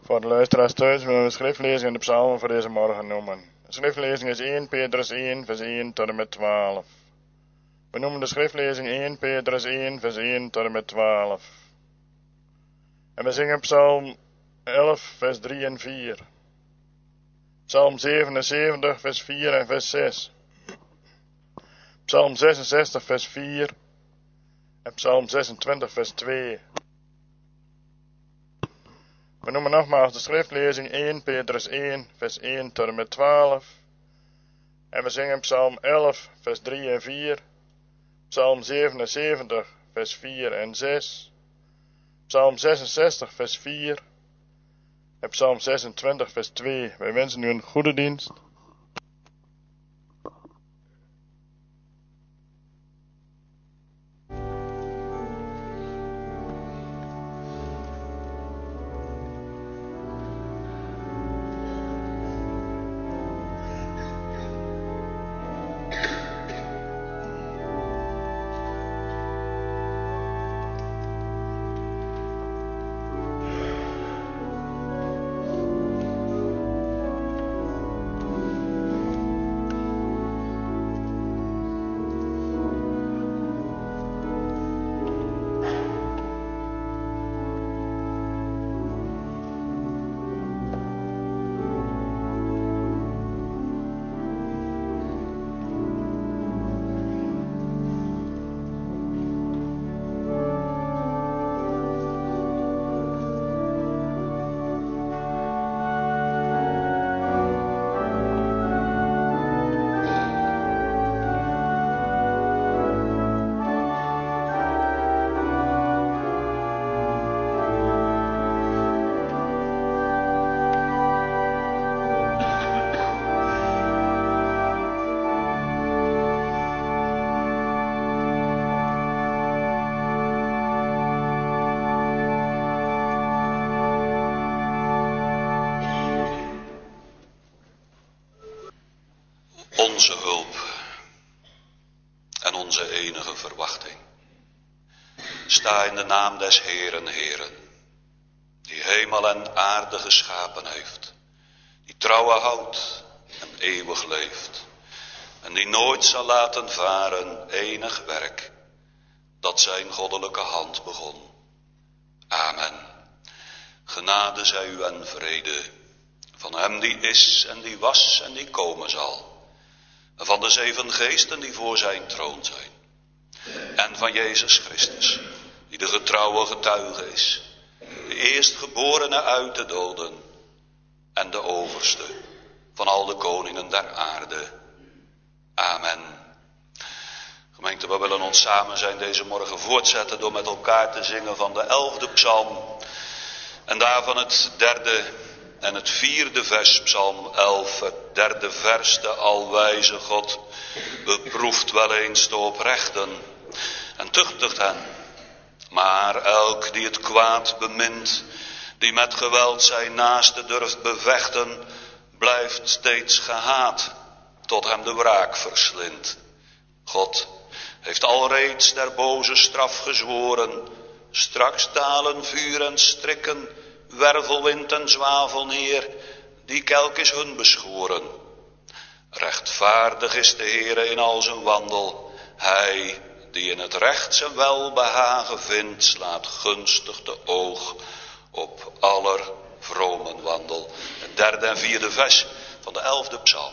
Voor de luisteraars thuis willen we de schriftlezing en de psalmen voor deze morgen noemen. De schriftlezing is 1 Petrus 1 vers 1 tot en met 12. We noemen de schriftlezing 1 Petrus 1 vers 1 tot en met 12. En we zingen psalm 11 vers 3 en 4. Psalm 77 vers 4 en vers 6. Psalm 66 vers 4 en psalm 26 vers 2. We noemen nogmaals de schriftlezing 1 Petrus 1 vers 1 tot en met 12. En we zingen psalm 11 vers 3 en 4. Psalm 77 vers 4 en 6. Psalm 66 vers 4. En psalm 26 vers 2. Wij wensen u een goede dienst. Onze hulp en onze enige verwachting. Sta in de naam des Heeren, Heeren, die hemel en aarde geschapen heeft, die trouwe houdt en eeuwig leeft, en die nooit zal laten varen enig werk, dat zijn goddelijke hand begon. Amen. Genade zij u en vrede, van hem die is en die was en die komen zal. En van de 7 geesten die voor zijn troon zijn. En van Jezus Christus, die de getrouwe getuige is. De eerstgeborene uit de doden. En de overste van al de koningen der aarde. Amen. Gemeente, we willen ons samen zijn deze morgen voortzetten door met elkaar te zingen van de 11e psalm. En daarvan het 3e en het 4e vers, psalm 11, het 3e vers, de alwijze God beproeft wel eens de oprechten en tuchtigt hen. Maar elk die het kwaad bemint, die met geweld zijn naaste durft bevechten, blijft steeds gehaat, tot hem de wraak verslindt. God heeft alreeds der boze straf gezworen, straks dalen vuur en strikken, wervelwind en zwavel neer, die kelk is hun beschoren. Rechtvaardig is de Heere in al zijn wandel, hij die in het recht zijn welbehagen vindt, slaat gunstig de oog op aller vromen wandel. Het 3e en 4e vers van de 11e psalm.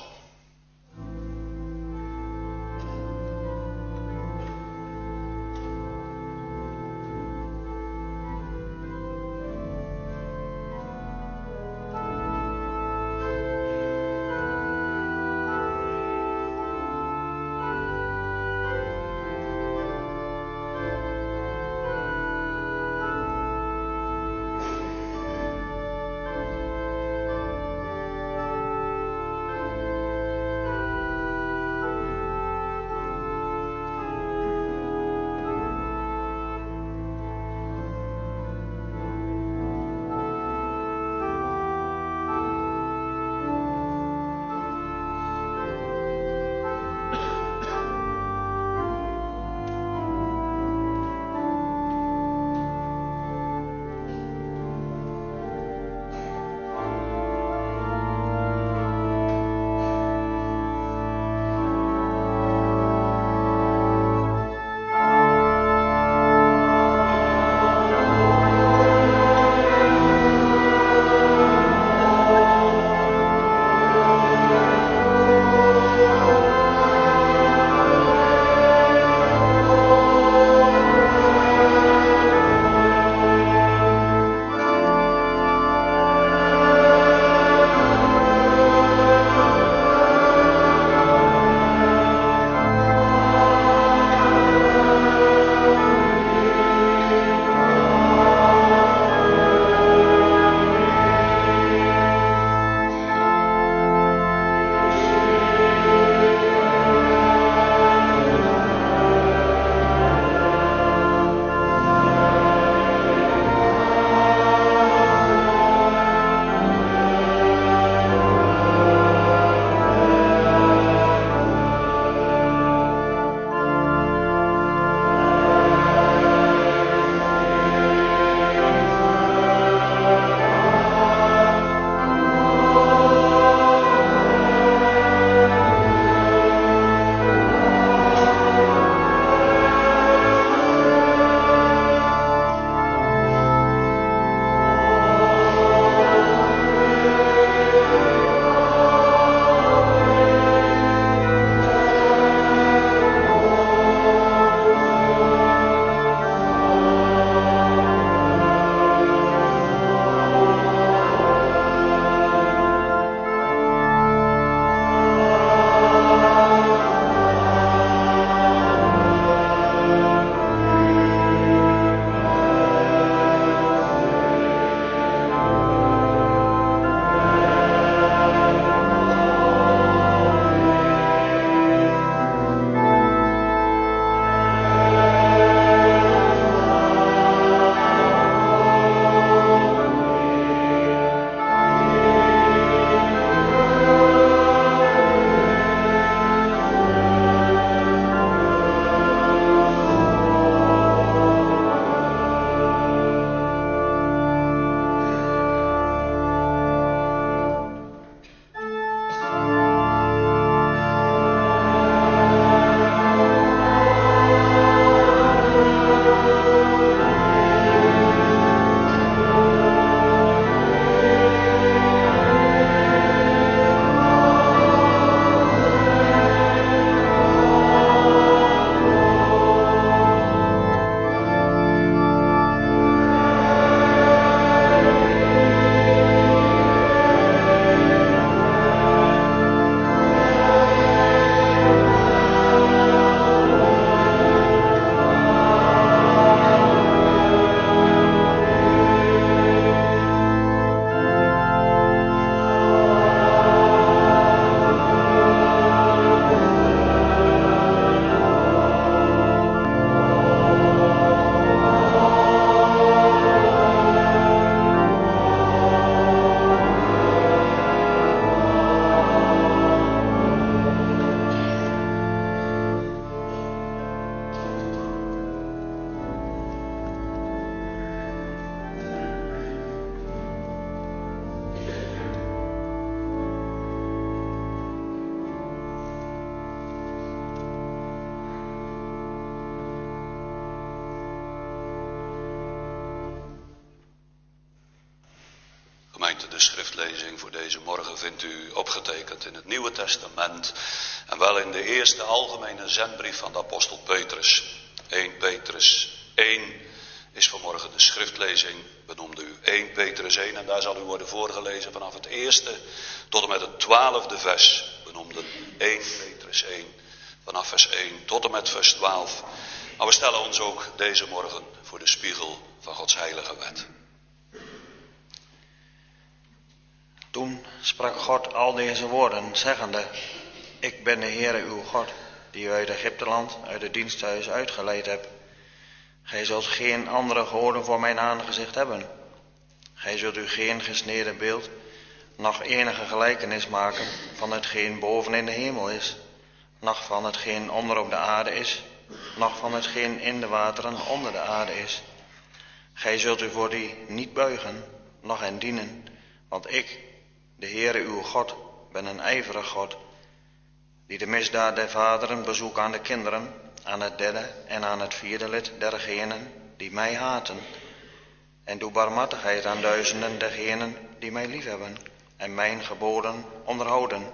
schriftlezing voor deze morgen vindt u opgetekend in het Nieuwe Testament. En wel in de eerste algemene zendbrief van de apostel Petrus. 1 Petrus 1 is vanmorgen de schriftlezing, benoemde u 1 Petrus 1. En daar zal u worden voorgelezen vanaf het eerste tot en met het 12e vers. Benoemde 1 Petrus 1, vanaf vers 1 tot en met vers 12. Maar we stellen ons ook deze morgen voor de spiegel van Gods heilige wet. Toen sprak God al deze woorden, zeggende: Ik ben de Heere uw God, die u uit Egypteland, uit het diensthuis uitgeleid hebt. Gij zult geen andere goden voor mijn aangezicht hebben. Gij zult u geen gesneden beeld, noch enige gelijkenis maken van hetgeen boven in de hemel is, noch van hetgeen onder op de aarde is, noch van hetgeen in de wateren onder de aarde is. Gij zult u voor die niet buigen, noch hen dienen, want ik, de Heere uw God, ben een ijverig God, die de misdaad der vaderen bezoek aan de kinderen, aan het derde en aan het vierde lid dergenen die mij haten, en doe barmhartigheid aan duizenden dergenen die mij liefhebben en mijn geboden onderhouden.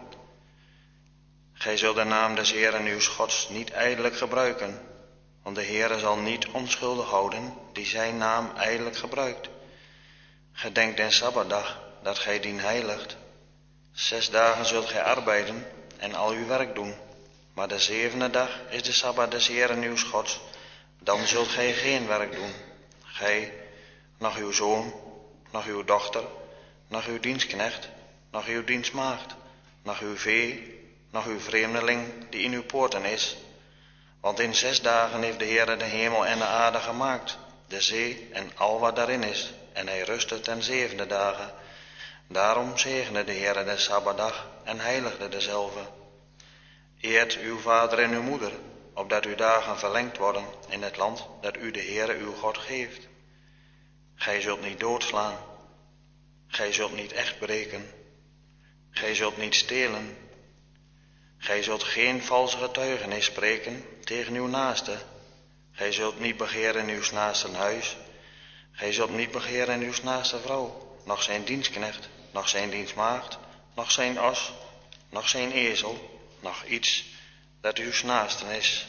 Gij zult de naam des Heeren uws Gods niet ijdelijk gebruiken, want de Heere zal niet onschuldig houden die zijn naam ijdelijk gebruikt. Gedenk den Sabbatdag, dat gij dien heiligt. 6 dagen zult gij arbeiden en al uw werk doen, maar de 7e dag is de Sabbat des Heeren uws Gods. Dan zult gij geen werk doen, gij, noch uw zoon, noch uw dochter, noch uw dienstknecht, noch uw dienstmaagd, noch uw vee, noch uw vreemdeling die in uw poorten is. Want in 6 dagen heeft de Heere de hemel en de aarde gemaakt, de zee en al wat daarin is, en hij rustte ten 7e dagen. Daarom zegende de Heere de Sabbatdag en heiligde dezelve. Eert uw vader en uw moeder, opdat uw dagen verlengd worden in het land dat u de Heere uw God geeft. Gij zult niet doodslaan. Gij zult niet echt breken. Gij zult niet stelen. Gij zult geen valse getuigenis spreken tegen uw naaste. Gij zult niet begeren uw naasten huis. Gij zult niet begeren uw naaste vrouw, noch zijn dienstknecht, noch zijn dienstmaagd, noch zijn os, noch zijn ezel, noch iets dat uw naasten is.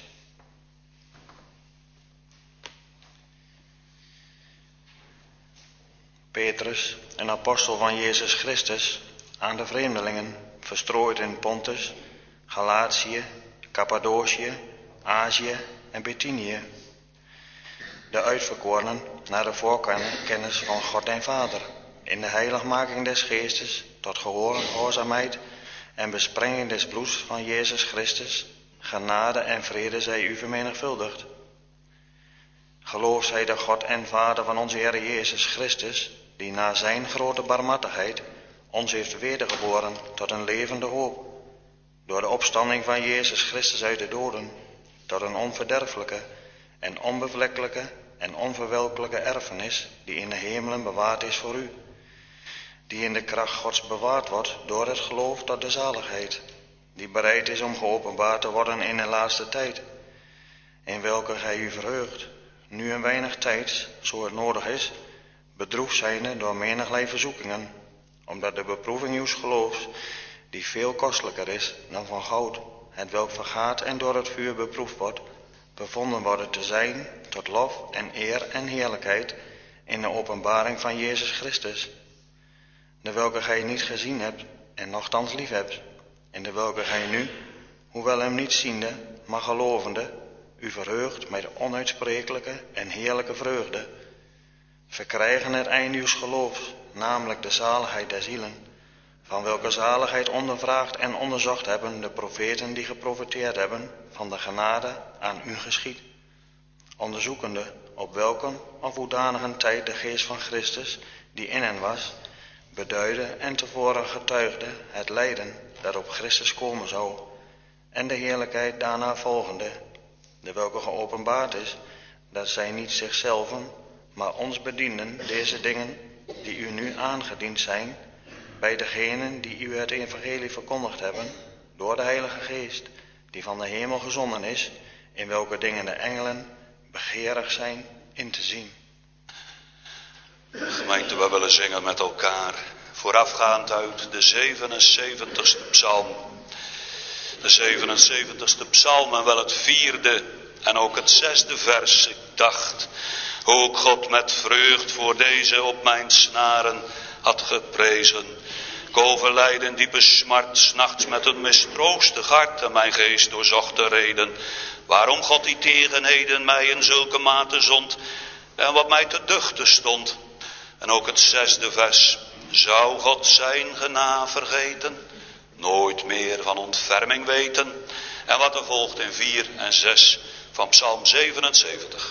Petrus, een apostel van Jezus Christus, aan de vreemdelingen, verstrooid in Pontus, Galatië, Cappadocië, Azië en Bithynië. De uitverkorenen naar de voorkennis van God en Vader, in de heiligmaking des geestes, tot gehoorzaamheid en besprenging des bloeds van Jezus Christus, genade en vrede zij u vermenigvuldigd. Geloof zij de God en Vader van onze Heer Jezus Christus, die na zijn grote barmhartigheid ons heeft wedergeboren tot een levende hoop, door de opstanding van Jezus Christus uit de doden, tot een onverderfelijke en onbevlekkelijke en onverwelkelijke erfenis, die in de hemelen bewaard is voor u, die in de kracht Gods bewaard wordt door het geloof tot de zaligheid, die bereid is om geopenbaard te worden in de laatste tijd, in welke gij u verheugt, nu een weinig tijds, zo het nodig is, bedroefd zijnde door menigerlei verzoekingen, omdat de beproeving uws geloofs, die veel kostelijker is dan van goud, hetwelk vergaat en door het vuur beproefd wordt, bevonden worden te zijn tot lof en eer en heerlijkheid in de openbaring van Jezus Christus, de welke gij niet gezien hebt en nochtans lief hebt, en de welke gij nu, hoewel hem niet ziende, maar gelovende, u verheugt met onuitsprekelijke en heerlijke vreugde, verkrijgen het eind uws geloofs, namelijk de zaligheid der zielen, van welke zaligheid ondervraagd en onderzocht hebben de profeten die geprofeteerd hebben van de genade aan u geschied, onderzoekende op welke of hoedanige tijd de geest van Christus, die in hen was, beduidde en tevoren getuigde het lijden dat op Christus komen zou, en de heerlijkheid daarna volgende, de welke geopenbaard is, dat zij niet zichzelven, maar ons bedienden deze dingen die u nu aangediend zijn, bij degenen die u het evangelie verkondigd hebben, door de Heilige Geest, die van de hemel gezonden is, in welke dingen de engelen begeerig zijn in te zien. Gemeente, we willen zingen met elkaar voorafgaand uit de 77ste psalm. De 77ste psalm en wel het 4e en ook het 6e vers. Ik dacht hoe ik God met vreugd voor deze op mijn snaren had geprezen. Ik overlijd in diepe smart, 's nachts met een mistroostig hart en mijn geest doorzocht de reden. Waarom God die tegenheden mij in zulke mate zond en wat mij te duchten stond. En ook het 6e vers. Zou God zijn genade vergeten, nooit meer van ontferming weten. En wat er volgt in 4 en 6 van Psalm 77.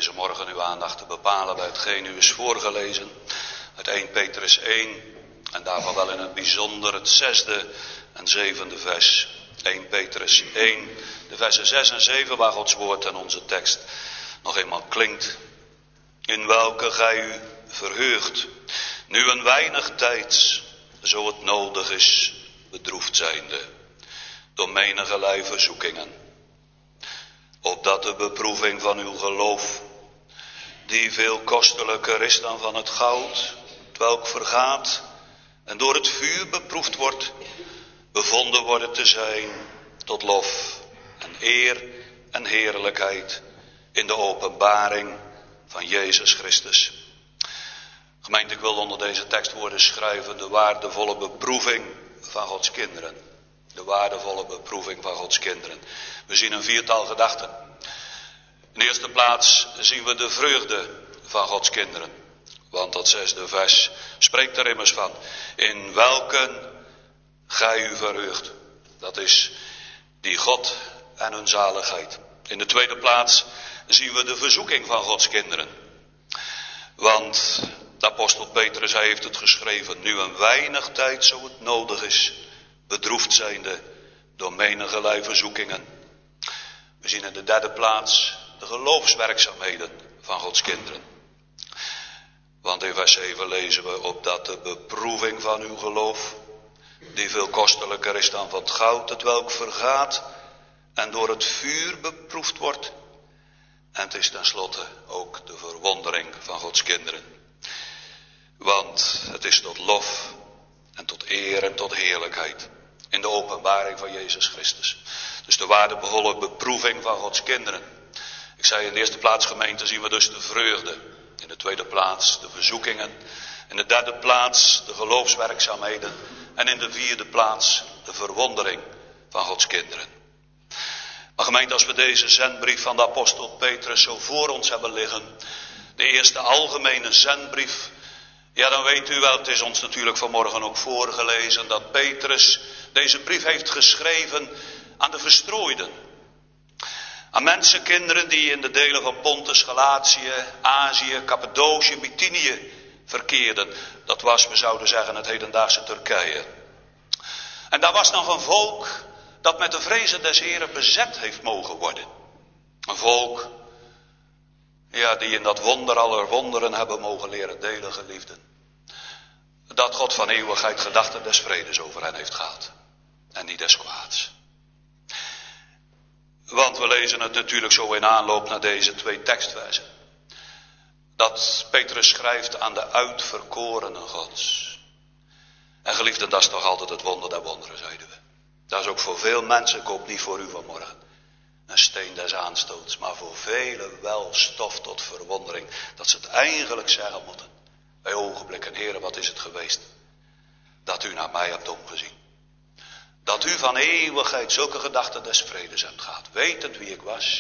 deze morgen uw aandacht te bepalen bij hetgeen u is voorgelezen. Uit 1 Petrus 1 en daarvan wel in het bijzonder het 6e en 7e vers. 1 Petrus 1, de versen 6 en 7 waar Gods woord en onze tekst nog eenmaal klinkt. In welke gij u verheugt, nu een weinig tijds, zo het nodig is, bedroefd zijnde, door menigerlei verzoekingen. Opdat de beproeving van uw geloof, die veel kostelijker is dan van het goud, twelk vergaat en door het vuur beproefd wordt, bevonden worden te zijn tot lof en eer en heerlijkheid in de openbaring van Jezus Christus. Gemeente, ik wil onder deze tekstwoorden schrijven de waardevolle beproeving van Gods kinderen. De waardevolle beproeving van Gods kinderen. We zien een viertal gedachten. In de eerste plaats zien we de vreugde van Gods kinderen. Want dat 6e vers spreekt er immers van. In welken gij u verheugt. Dat is die God en hun zaligheid. In de tweede plaats zien we de verzoeking van Gods kinderen. Want de apostel Petrus, hij heeft het geschreven. Nu een weinig tijd, zo het nodig is, bedroefd zijnde door menigerlei verzoekingen. We zien in de derde plaats de geloofswerkzaamheden van Gods kinderen. Want in vers 7 lezen we opdat de beproeving van uw geloof, die veel kostelijker is dan van het goud, het welk vergaat en door het vuur beproefd wordt. En het is tenslotte ook de verwondering van Gods kinderen. Want het is tot lof en tot eer en tot heerlijkheid in de openbaring van Jezus Christus. Dus de waardevolle beproeving van Gods kinderen. Ik zei in de eerste plaats, gemeente, zien we dus de vreugde. In de tweede plaats de verzoekingen. In de derde plaats de geloofswerkzaamheden. En in de vierde plaats de verwondering van Gods kinderen. Maar gemeente, als we deze zendbrief van de apostel Petrus zo voor ons hebben liggen. De eerste algemene zendbrief. Ja, dan weet u wel, het is ons natuurlijk vanmorgen ook voorgelezen dat Petrus deze brief heeft geschreven aan de verstrooiden. Aan mensenkinderen die in de delen van Pontus, Galatië, Azië, Cappadocië, Bithynië verkeerden. Dat was, we zouden zeggen, het hedendaagse Turkije. En daar was nog een volk dat met de vrezen des Heren bezet heeft mogen worden. Een volk, ja, die in dat wonder aller wonderen hebben mogen leren delen, geliefden. Dat God van eeuwigheid gedachten des vredes over hen heeft gehad. En niet des kwaads. Want we lezen het natuurlijk zo in aanloop naar deze 2 tekstversen. Dat Petrus schrijft aan de uitverkorenen Gods. En geliefden, dat is toch altijd het wonder der wonderen, zeiden we. Dat is ook voor veel mensen, ik hoop niet voor u vanmorgen, een steen des aanstoots. Maar voor velen wel stof tot verwondering. Dat ze het eigenlijk zeggen moeten. Bij ogenblikken, Heere, wat is het geweest? Dat u naar mij hebt omgezien. Dat u van eeuwigheid zulke gedachten des vredes hebt gehad. Wetend wie ik was.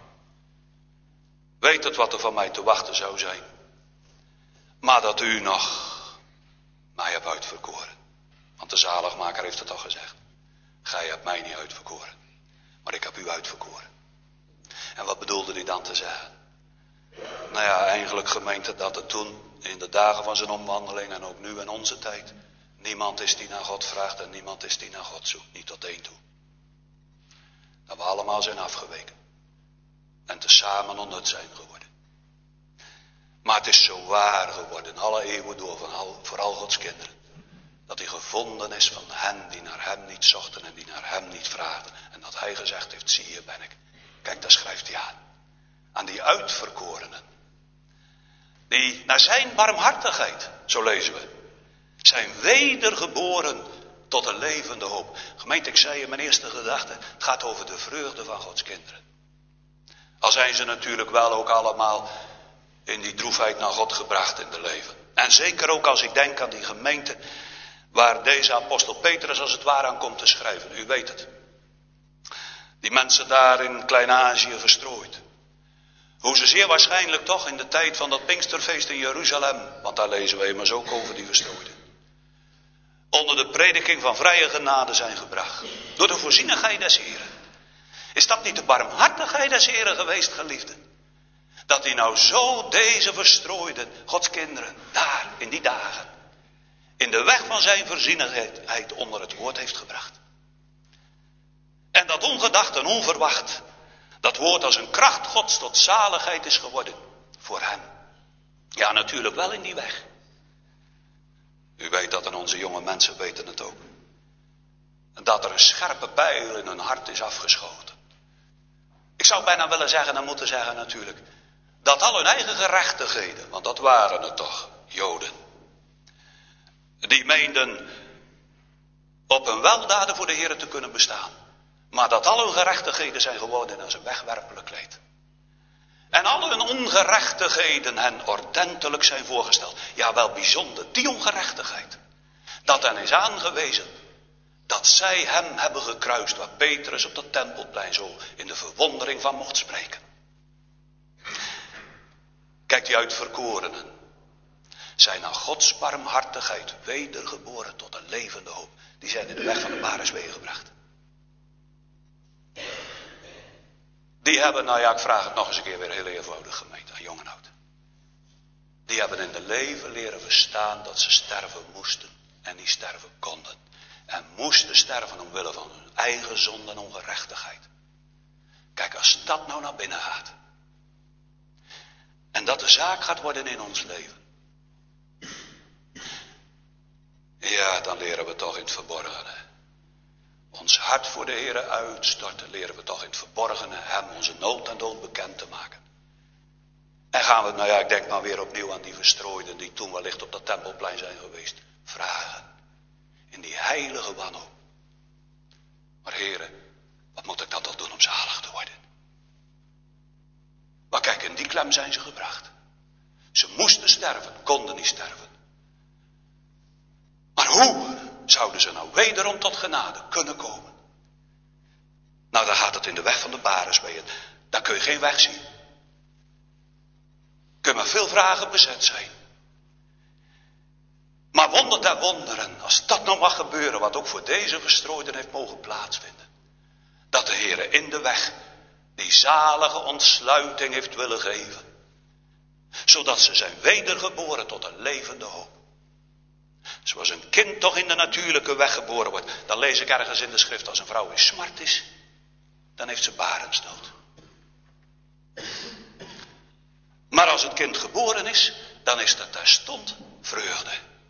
Wetend wat er van mij te wachten zou zijn. Maar dat u nog mij hebt uitverkoren. Want de zaligmaker heeft het al gezegd. Gij hebt mij niet uitverkoren. Maar ik heb u uitverkoren. En wat bedoelde hij dan te zeggen? Nou ja, eigenlijk gemeente dat het toen in de dagen van zijn omwandeling en ook nu in onze tijd. Niemand is die naar God vraagt en niemand is die naar God zoekt. Niet tot één toe. Dat we allemaal zijn afgeweken. En tezamen onnut zijn geworden. Maar het is zo waar geworden, alle eeuwen door, voor al Gods kinderen. Dat hij gevonden is van hen die naar hem niet zochten en die naar hem niet vraagden. En dat hij gezegd heeft, zie hier ben ik. Kijk, daar schrijft hij aan. Aan die uitverkorenen. Die naar zijn barmhartigheid, zo lezen we, zijn wedergeboren tot een levende hoop. Gemeente, ik zei in mijn eerste gedachte, het gaat over de vreugde van Gods kinderen. Al zijn ze natuurlijk wel ook allemaal in die droefheid naar God gebracht in de leven. En zeker ook als ik denk aan die gemeente waar deze apostel Petrus als het ware aan komt te schrijven. U weet het. Die mensen daar in Klein-Azië verstrooid. Hoe ze zeer waarschijnlijk toch in de tijd van dat Pinksterfeest in Jeruzalem, want daar lezen we immers ook over die verstrooiden, onder de prediking van vrije genade zijn gebracht. Door de voorzienigheid des Heren. Is dat niet de barmhartigheid des Heren geweest, geliefden? Dat hij nou zo deze verstrooiden, Gods kinderen, daar in die dagen, in de weg van zijn voorzienigheid onder het woord heeft gebracht. En dat ongedacht en onverwacht, dat woord als een kracht Gods tot zaligheid is geworden voor hem. Ja, natuurlijk wel in die weg. U weet dat en onze jonge mensen weten het ook. En dat er een scherpe pijl in hun hart is afgeschoten. Ik zou bijna willen zeggen en moeten zeggen natuurlijk, dat al hun eigen gerechtigheden, want dat waren het toch, Joden, die meenden op hun weldaden voor de Heer te kunnen bestaan. Maar dat al hun gerechtigheden zijn geworden als een wegwerpelijk kleed. En al hun ongerechtigheden hen ordentelijk zijn voorgesteld. Ja, wel bijzonder, die ongerechtigheid. Dat hen is aangewezen dat zij hem hebben gekruist, waar Petrus op dat tempelplein zo in de verwondering van mocht spreken. Kijk, die uitverkorenen zijn naar Gods barmhartigheid wedergeboren tot een levende hoop. Die zijn in de weg van de Bareswee gebracht. Die hebben, nou ja, ik vraag het nog eens een keer weer heel eenvoudig gemeente, aan jong en oud. Die hebben in het leven leren verstaan dat ze sterven moesten en niet sterven konden. En moesten sterven omwille van hun eigen zonde en ongerechtigheid. Kijk, als dat nou naar binnen gaat. En dat de zaak gaat worden in ons leven. Ja, dan leren we toch in het verborgene. Ons hart voor de Heere uitstorten, leren we toch in het verborgene hem onze nood en dood bekend te maken. En gaan we, nou ja, ik denk maar weer opnieuw aan die verstrooiden die toen wellicht op dat tempelplein zijn geweest, vragen. In die heilige wanhoop. Maar Heere, wat moet ik dan toch doen om zalig te worden? Maar kijk, in die klem zijn ze gebracht. Ze moesten sterven, konden niet sterven. Maar hoe zouden ze nou wederom tot genade kunnen komen? Nou, dan gaat het in de weg van de Bareswee. Daar kun je geen weg zien. Kun maar veel vragen bezet zijn. Maar wonder der wonderen, als dat nou mag gebeuren, wat ook voor deze verstrooiden heeft mogen plaatsvinden. Dat de Heere in de weg die zalige ontsluiting heeft willen geven. Zodat ze zijn wedergeboren tot een levende hoop. Zoals een kind toch in de natuurlijke weg geboren wordt. Dan lees ik ergens in de schrift, als een vrouw in smart is, dan heeft ze barensnood. Maar als het kind geboren is, dan is er terstond vreugde.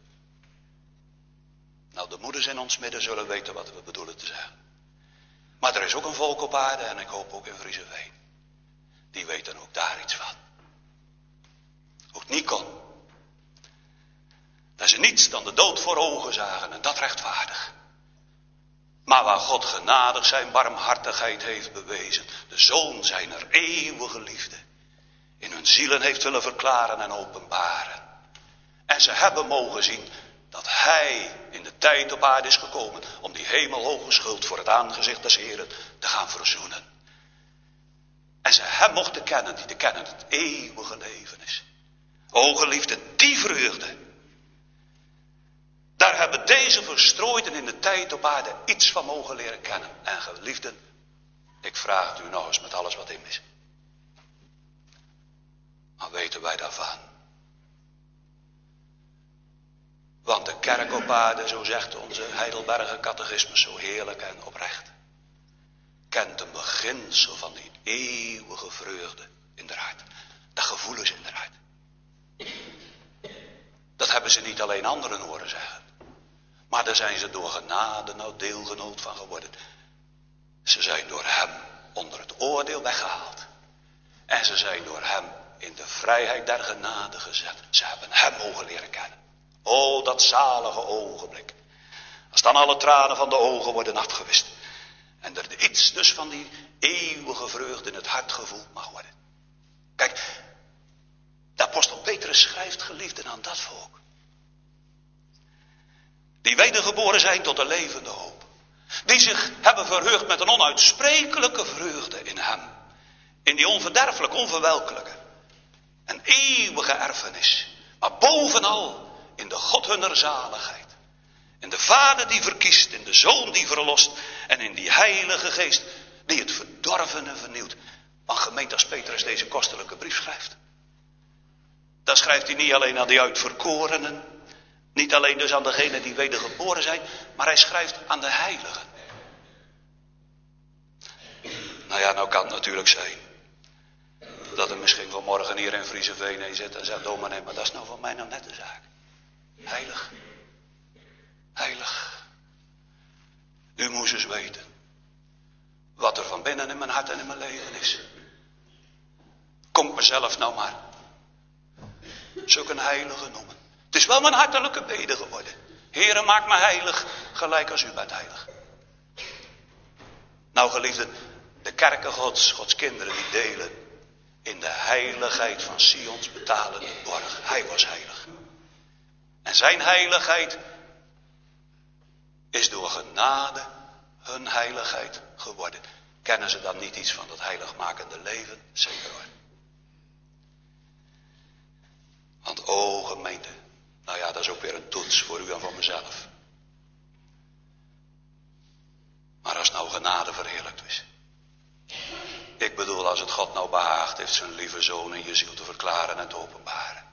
Nou, de moeders in ons midden zullen weten wat we bedoelen te zeggen. Maar er is ook een volk op aarde, en ik hoop ook in Frieseveen. Die weten ook daar iets van. Ook Nikon. Dat ze niets dan de dood voor ogen zagen, en dat rechtvaardig. Maar waar God genadig zijn barmhartigheid heeft bewezen, de Zoon zijner eeuwige liefde, in hun zielen heeft willen verklaren en openbaren. En ze hebben mogen zien dat hij in de tijd op aarde is gekomen om die hemelhoge schuld voor het aangezicht des Heren te gaan verzoenen. En ze hem mochten kennen die te kennen het eeuwige leven is. O geliefde, die vreugde. Daar hebben deze verstrooiden in de tijd op aarde iets van mogen leren kennen. En geliefden, ik vraag het u nog eens met alles wat in is. Maar weten wij daarvan? Want de kerk op aarde, zo zegt onze Heidelberger catechismus zo heerlijk en oprecht, kent een beginsel van die eeuwige vreugde in de hart. Dat gevoel is in de hart. Dat hebben ze niet alleen anderen horen zeggen. Maar daar zijn ze door genade nou deelgenoot van geworden. Ze zijn door hem onder het oordeel weggehaald. En ze zijn door hem in de vrijheid der genade gezet. Ze hebben hem mogen leren kennen. O, dat zalige ogenblik. Als dan alle tranen van de ogen worden afgewist. En er iets dus van die eeuwige vreugde in het hart gevoeld mag worden. Kijk, de apostel Petrus schrijft geliefden aan dat volk. Die wedergeboren zijn tot een levende hoop. Die zich hebben verheugd met een onuitsprekelijke vreugde in hem. In die onverderfelijke, onverwelkelijke en eeuwige erfenis. Maar bovenal in de God hunner zaligheid. In de Vader die verkiest, in de Zoon die verlost. En in die Heilige Geest die het verdorvene vernieuwt. Want gemeente, als Petrus deze kostelijke brief schrijft, dan schrijft hij niet alleen aan die uitverkorenen, niet alleen dus aan degenen die wedergeboren zijn, maar hij schrijft aan de heiligen. Nou ja, nou kan het natuurlijk zijn dat er misschien vanmorgen hier in Vriezeveen een zit en zegt, dominee, maar dat is nou voor mij nou net de zaak. Heilig. Heilig. U moest eens weten wat er van binnen in mijn hart en in mijn leven is. Kom mezelf nou maar zulke een heilige noemen. Het is wel mijn hartelijke bede geworden. Heere, maak me heilig, gelijk als u bent heilig. Nou geliefden, de kerken Gods kinderen die delen in de heiligheid van Sions betalende borg. Hij was heilig. En zijn heiligheid is door genade hun heiligheid geworden. Kennen ze dan niet iets van dat heiligmakende leven? Zeker hoor. Want o gemeente, nou ja, dat is ook weer een toets voor u en voor mezelf. Maar als nou genade verheerlijkt is. Ik bedoel, als het God nou behaagd heeft zijn lieve zoon in je ziel te verklaren en te openbaren.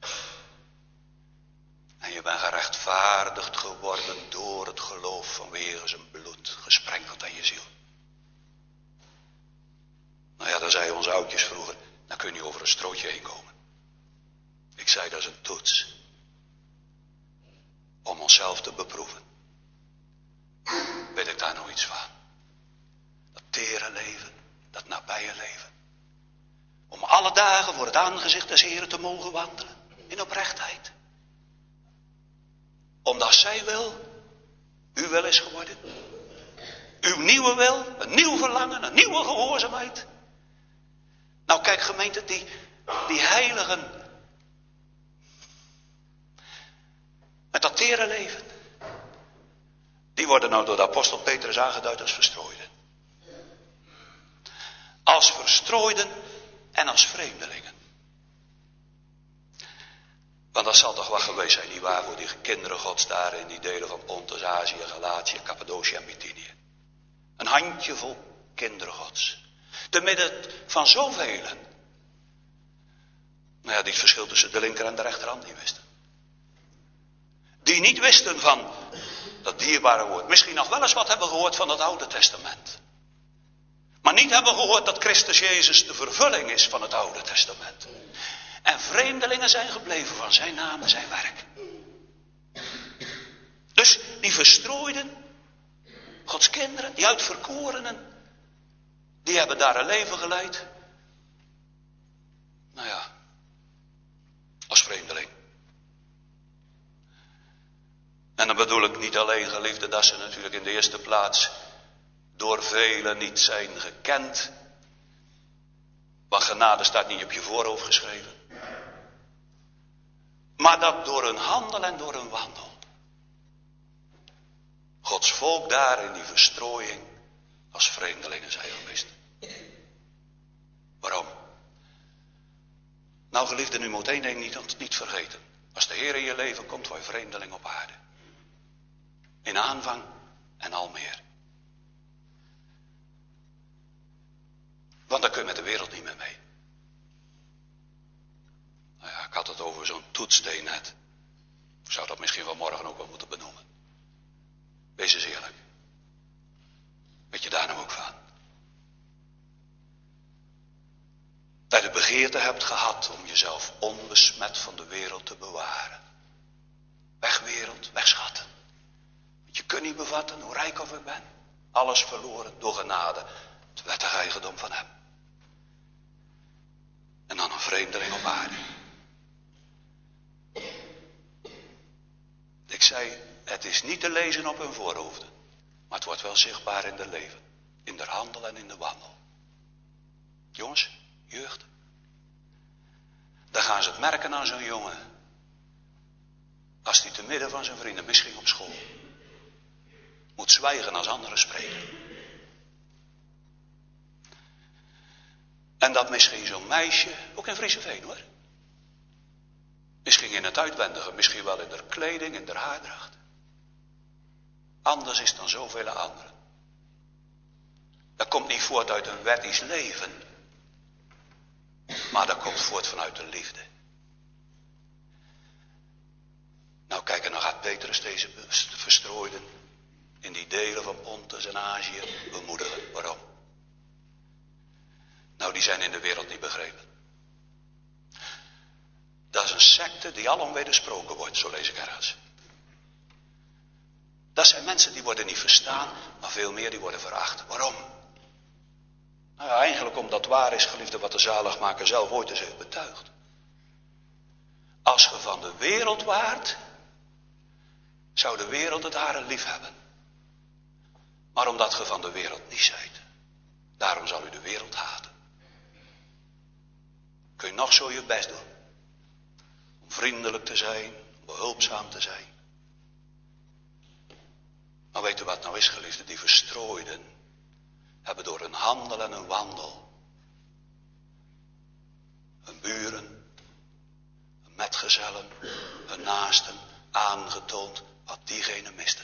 En je bent gerechtvaardigd geworden door het geloof vanwege zijn bloed, gesprenkeld aan je ziel. Nou ja, dan zeiden onze oudjes vroeger, dan kun je niet over een strootje heen komen. Ik zei, dat is een toets. Om onszelf te beproeven. Weet ik daar nog iets van? Dat tere leven, dat nabije leven. Om alle dagen voor het aangezicht des Heren te mogen wandelen. In oprechtheid. Omdat zijn wil, uw wil is geworden. Uw nieuwe wil, een nieuw verlangen, een nieuwe gehoorzaamheid. Nou kijk gemeente, die heiligen. Met dat tere leven. Die worden nou door de apostel Petrus aangeduid als verstrooiden. Als verstrooiden en als vreemdelingen. Want dat zal toch wel geweest zijn, nietwaar, voor die kinderen Gods daar in die delen van Pontus, Azië, Galatië, Cappadocië en Bithynië. Een handjevol kinderen Gods. Te midden van zoveel. Nou ja, die het verschil tussen de linker en de rechterhand niet wisten. Die niet wisten van dat dierbare woord. Misschien nog wel eens wat hebben gehoord van het Oude Testament. Maar niet hebben gehoord dat Christus Jezus de vervulling is van het Oude Testament. En vreemdelingen zijn gebleven van zijn naam en zijn werk. Dus die verstrooiden, Gods kinderen, die uitverkorenen, die hebben daar een leven geleid. Nou ja, als vreemdeling. En dan bedoel ik niet alleen, geliefde, dat ze natuurlijk in de eerste plaats door velen niet zijn gekend. Want genade staat niet op je voorhoofd geschreven. Maar dat door hun handel en door hun wandel. Gods volk daar in die verstrooiing als vreemdelingen zijn geweest. Waarom? Nou geliefde, u moet één ding niet vergeten. Als de Heer in je leven komt, word je vreemdeling op aarde. In aanvang en al meer. Want dan kun je met de wereld niet meer mee. Nou ja, ik had het over zo'n toetssteen net. Ik zou dat misschien vanmorgen ook wel moeten benoemen. Wees eens eerlijk. Weet je daar nou ook van? Dat je de begeerte hebt gehad om jezelf onbesmet van de wereld te bewaren. Weg wereld, weg schatten. Want je kunt niet bevatten hoe rijk of ik ben. Alles verloren door genade. Het wettige eigendom van hem. En dan een vreemdeling op aarde. Ik zei, het is niet te lezen op hun voorhoofden. Maar het wordt wel zichtbaar in de leven. In de handel en in de wandel. Jongens, jeugd. Dan gaan ze het merken aan zo'n jongen. Als die te midden van zijn vrienden, misschien op school, moet zwijgen als anderen spreken. En dat misschien zo'n meisje, ook in Vriezeveen hoor. Misschien in het uitwendige, misschien wel in haar kleding, in haar haardracht. Anders is dan zoveel anderen. Dat komt niet voort uit een wettisch leven. Maar dat komt voort vanuit de liefde. Nou kijk, en dan gaat Petrus deze verstrooiden in die delen van Pontus en Azië bemoedigen. Waarom? Nou, die zijn in de wereld niet begrepen. Dat is een secte die alom wedersproken wordt, zo lees ik ergens. Dat zijn mensen die worden niet verstaan, maar veel meer die worden veracht. Waarom? Nou ja, eigenlijk omdat waar is, geliefde, wat de zaligmaker zelf ooit eens heeft betuigd. Als ge van de wereld waart, zou de wereld het hare lief hebben. Maar omdat ge van de wereld niet zijt, daarom zal u de wereld haten. Kun je nog zo je best doen. Om vriendelijk te zijn, om behulpzaam te zijn. Maar weet u wat nou is, geliefde? Die verstrooiden hebben door hun handel en hun wandel hun buren, hun metgezellen, hun naasten aangetoond wat diegene miste.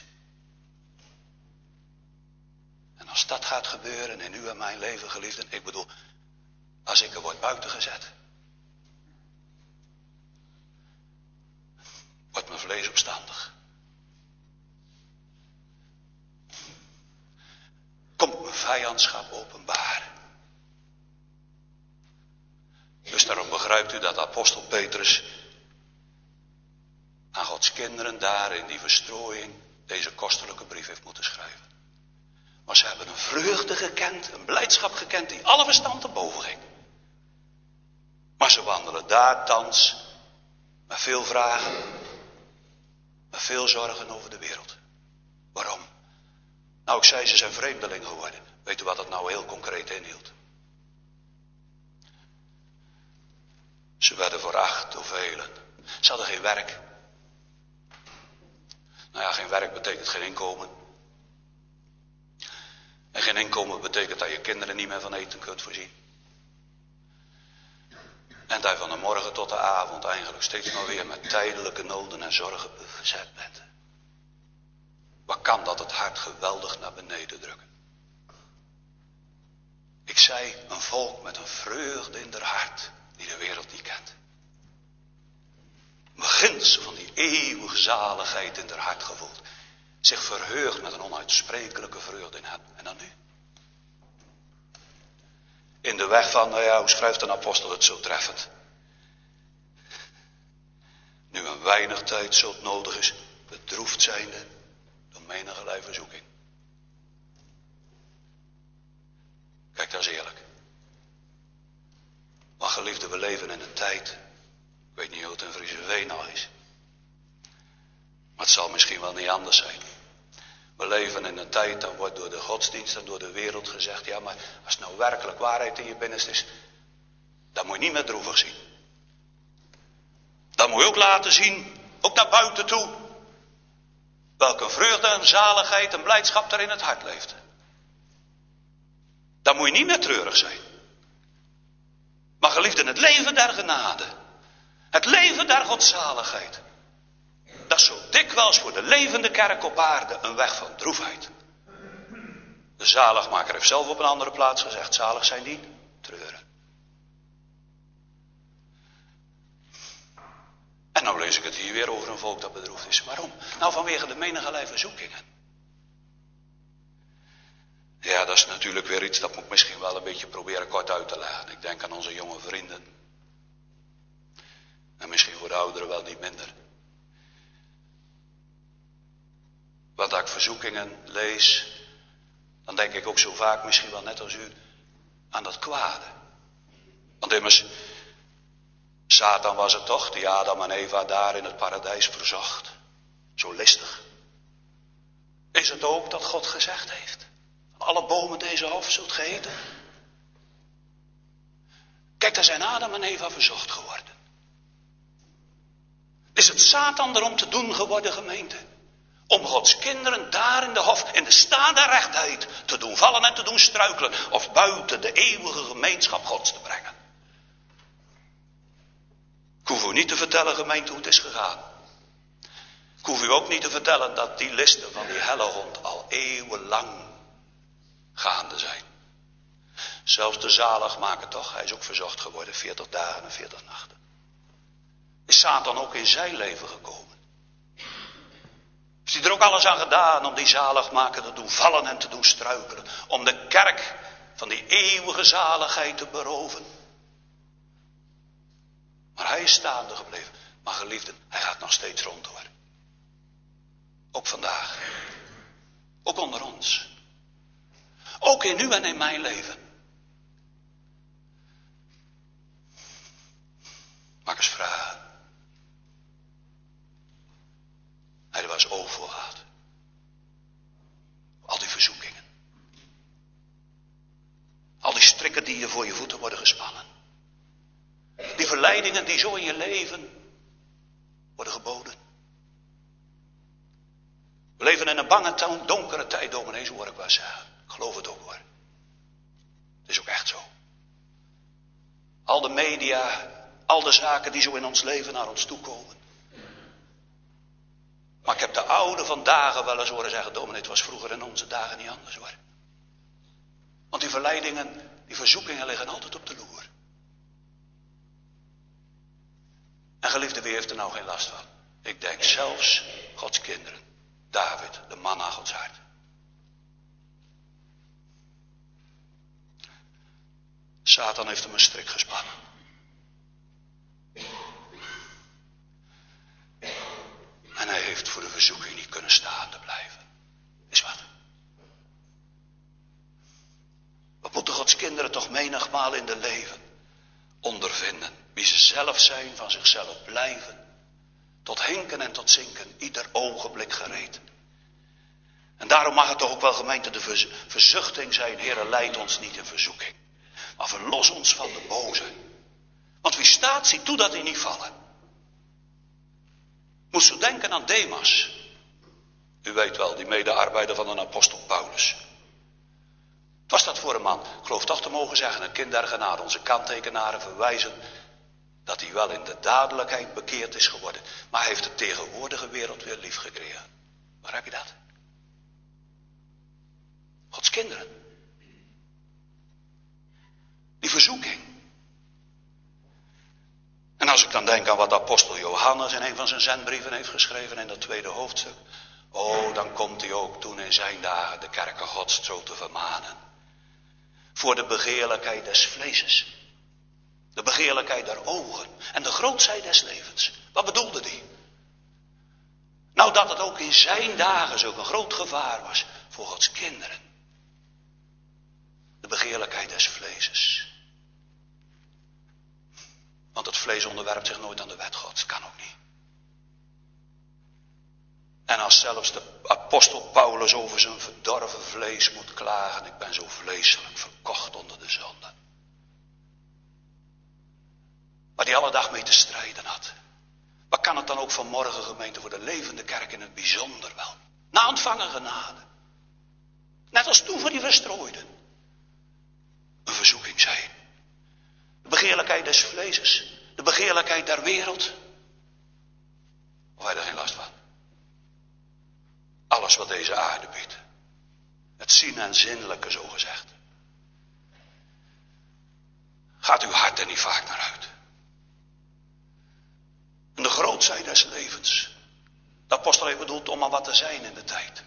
En als dat gaat gebeuren in uw en mijn leven, geliefden, ik bedoel, als ik er word buiten gezet, wordt mijn vlees opstandig. Komt mijn vijandschap openbaar. Dus daarom begrijpt u dat apostel Petrus aan Gods kinderen daar in die verstrooiing deze kostelijke brief heeft moeten schrijven. Maar ze hebben een vreugde gekend, een blijdschap gekend die alle verstand te boven ging. Maar ze wandelen daar thans met veel vragen, met veel zorgen over de wereld. Waarom? Nou, ik zei, ze zijn vreemdeling geworden. Weet u wat dat nou heel concreet inhield? Ze werden veracht door velen. Ze hadden geen werk. Nou ja, geen werk betekent geen inkomen. En geen inkomen betekent dat je kinderen niet meer van eten kunt voorzien. En dat je van de morgen tot de avond eigenlijk steeds maar weer met tijdelijke noden en zorgen bezet bent. Wat kan dat het hart geweldig naar beneden drukken? Ik zei, een volk met een vreugde in haar hart, die de wereld niet kent. Een beginsel van die eeuwige zaligheid in haar hart gevoeld. Zich verheugt met een onuitsprekelijke vreugde in hem. En dan nu? In de weg van, nou ja, hoe schrijft een apostel het zo treffend? Nu een weinig tijd zo het nodig is, bedroefd zijnde door menigerlei verzoeking. Kijk, dat is eerlijk. Maar geliefde, we leven in een tijd, ik weet niet hoe het in Friese Veen al is, maar het zal misschien wel niet anders zijn. We leven in een tijd, dan wordt door de godsdienst en door de wereld gezegd, ja, maar als het nou werkelijk waarheid in je binnenste is, dan moet je niet meer droevig zien. Dan moet je ook laten zien, ook naar buiten toe, welke vreugde en zaligheid en blijdschap er in het hart leeft. Dan moet je niet meer treurig zijn. Maar geliefden, het leven der genade, het leven der godzaligheid, dat is zo dikwijls voor de levende kerk op aarde een weg van droefheid. De zaligmaker heeft zelf op een andere plaats gezegd, zalig zijn die treuren. En nou lees ik het hier weer over een volk dat bedroefd is. Waarom? Nou, vanwege de menigerlei verzoekingen. Ja, dat is natuurlijk weer iets dat moet ik misschien wel een beetje proberen kort uit te leggen. Ik denk aan onze jonge vrienden. En misschien voor de ouderen wel niet minder. Want als ik verzoekingen lees, dan denk ik ook zo vaak, misschien wel net als u, aan dat kwade. Want immers, Satan was het toch, die Adam en Eva daar in het paradijs verzocht. Zo listig. Is het ook dat God gezegd heeft, van alle bomen deze hof zult ge eten? Kijk, daar zijn Adam en Eva verzocht geworden. Is het Satan erom te doen geworden, gemeente? Om Gods kinderen daar in de hof, in de staat der rechtheid, te doen vallen en te doen struikelen. Of buiten de eeuwige gemeenschap Gods te brengen. Ik hoef u niet te vertellen, gemeente, hoe het is gegaan. Ik hoef u ook niet te vertellen dat die listen van die helle hond al eeuwenlang gaande zijn. Zelfs de zaligmaker toch, hij is ook verzocht geworden, 40 dagen en 40 nachten. Is Satan ook in zijn leven gekomen? Heeft hij er ook alles aan gedaan om die zaligmaker te doen vallen en te doen struikelen? Om de kerk van die eeuwige zaligheid te beroven? Maar hij is staande gebleven. Maar geliefden, hij gaat nog steeds rond hoor. Ook vandaag. Ook onder ons. Ook in u en in mijn leven. Mag ik eens vragen. Hij er was oog voor gehad. Al die verzoekingen. Al die strikken die je voor je voeten worden gespannen. Die verleidingen die zo in je leven worden geboden. We leven in een bange, donkere tijd, dominee, zo hoor ik wel zeggen. Ik geloof het ook hoor. Het is ook echt zo. Al de media, al de zaken die zo in ons leven naar ons toe komen. Maar ik heb de oude van dagen wel eens horen zeggen, dominee, het was vroeger in onze dagen niet anders hoor. Want die verleidingen, die verzoekingen liggen altijd op de loer. En geliefde, wie heeft er nou geen last van? Ik denk zelfs Gods kinderen. David, de man naar Gods hart. Satan heeft hem een strik gespannen. En hij heeft voor de verzoeking niet kunnen staande blijven. Is wat. Wat moeten Gods kinderen toch menigmaal in de leven ondervinden. Wie ze zelf zijn, van zichzelf blijven. Tot hinken en tot zinken, ieder ogenblik gereed. En daarom mag het toch ook wel gemeente de verzuchting zijn. Heere, leid ons niet in verzoeking. Maar verlos ons van de boze. Want wie staat, ziet toe dat hij niet vallen. Moest u denken aan Demas. U weet wel, die medearbeider van een apostel Paulus. Wat was dat voor een man? Ik geloof toch te mogen zeggen, een kind der genade. Onze kanttekenaren verwijzen dat hij wel in de dadelijkheid bekeerd is geworden. Maar hij heeft de tegenwoordige wereld weer lief gekregen. Waar heb je dat? Gods kinderen. Die verzoeking. En als ik dan denk aan wat apostel Johannes in een van zijn zendbrieven heeft geschreven in dat tweede hoofdstuk. Oh, dan komt hij ook toen in zijn dagen de kerken Gods zo te vermanen. Voor de begeerlijkheid des vleeses. De begeerlijkheid der ogen. En de grootheid des levens. Wat bedoelde die? Nou, dat het ook in zijn dagen zulk een groot gevaar was voor Gods kinderen. De begeerlijkheid des vleeses. Want het vlees onderwerpt zich nooit aan de wet Gods. Kan ook niet. En als zelfs de apostel Paulus over zijn verdorven vlees moet klagen. Ik ben zo vleeselijk verkocht onder de zonde. Waar hij alle dag mee te strijden had. Wat kan het dan ook vanmorgen, gemeente, voor de levende kerk in het bijzonder wel. Na ontvangen genade. Net als toen voor die verstrooiden. Een verzoeking zijn. De begeerlijkheid des vleeses. De begeerlijkheid der wereld. Of hij er geen last van. Alles wat deze aarde biedt. Het zien en zinnelijke zo gezegd. Gaat uw hart er niet vaak naar uit. En de grootheid des levens. De apostel heeft bedoeld om maar wat te zijn in de tijd.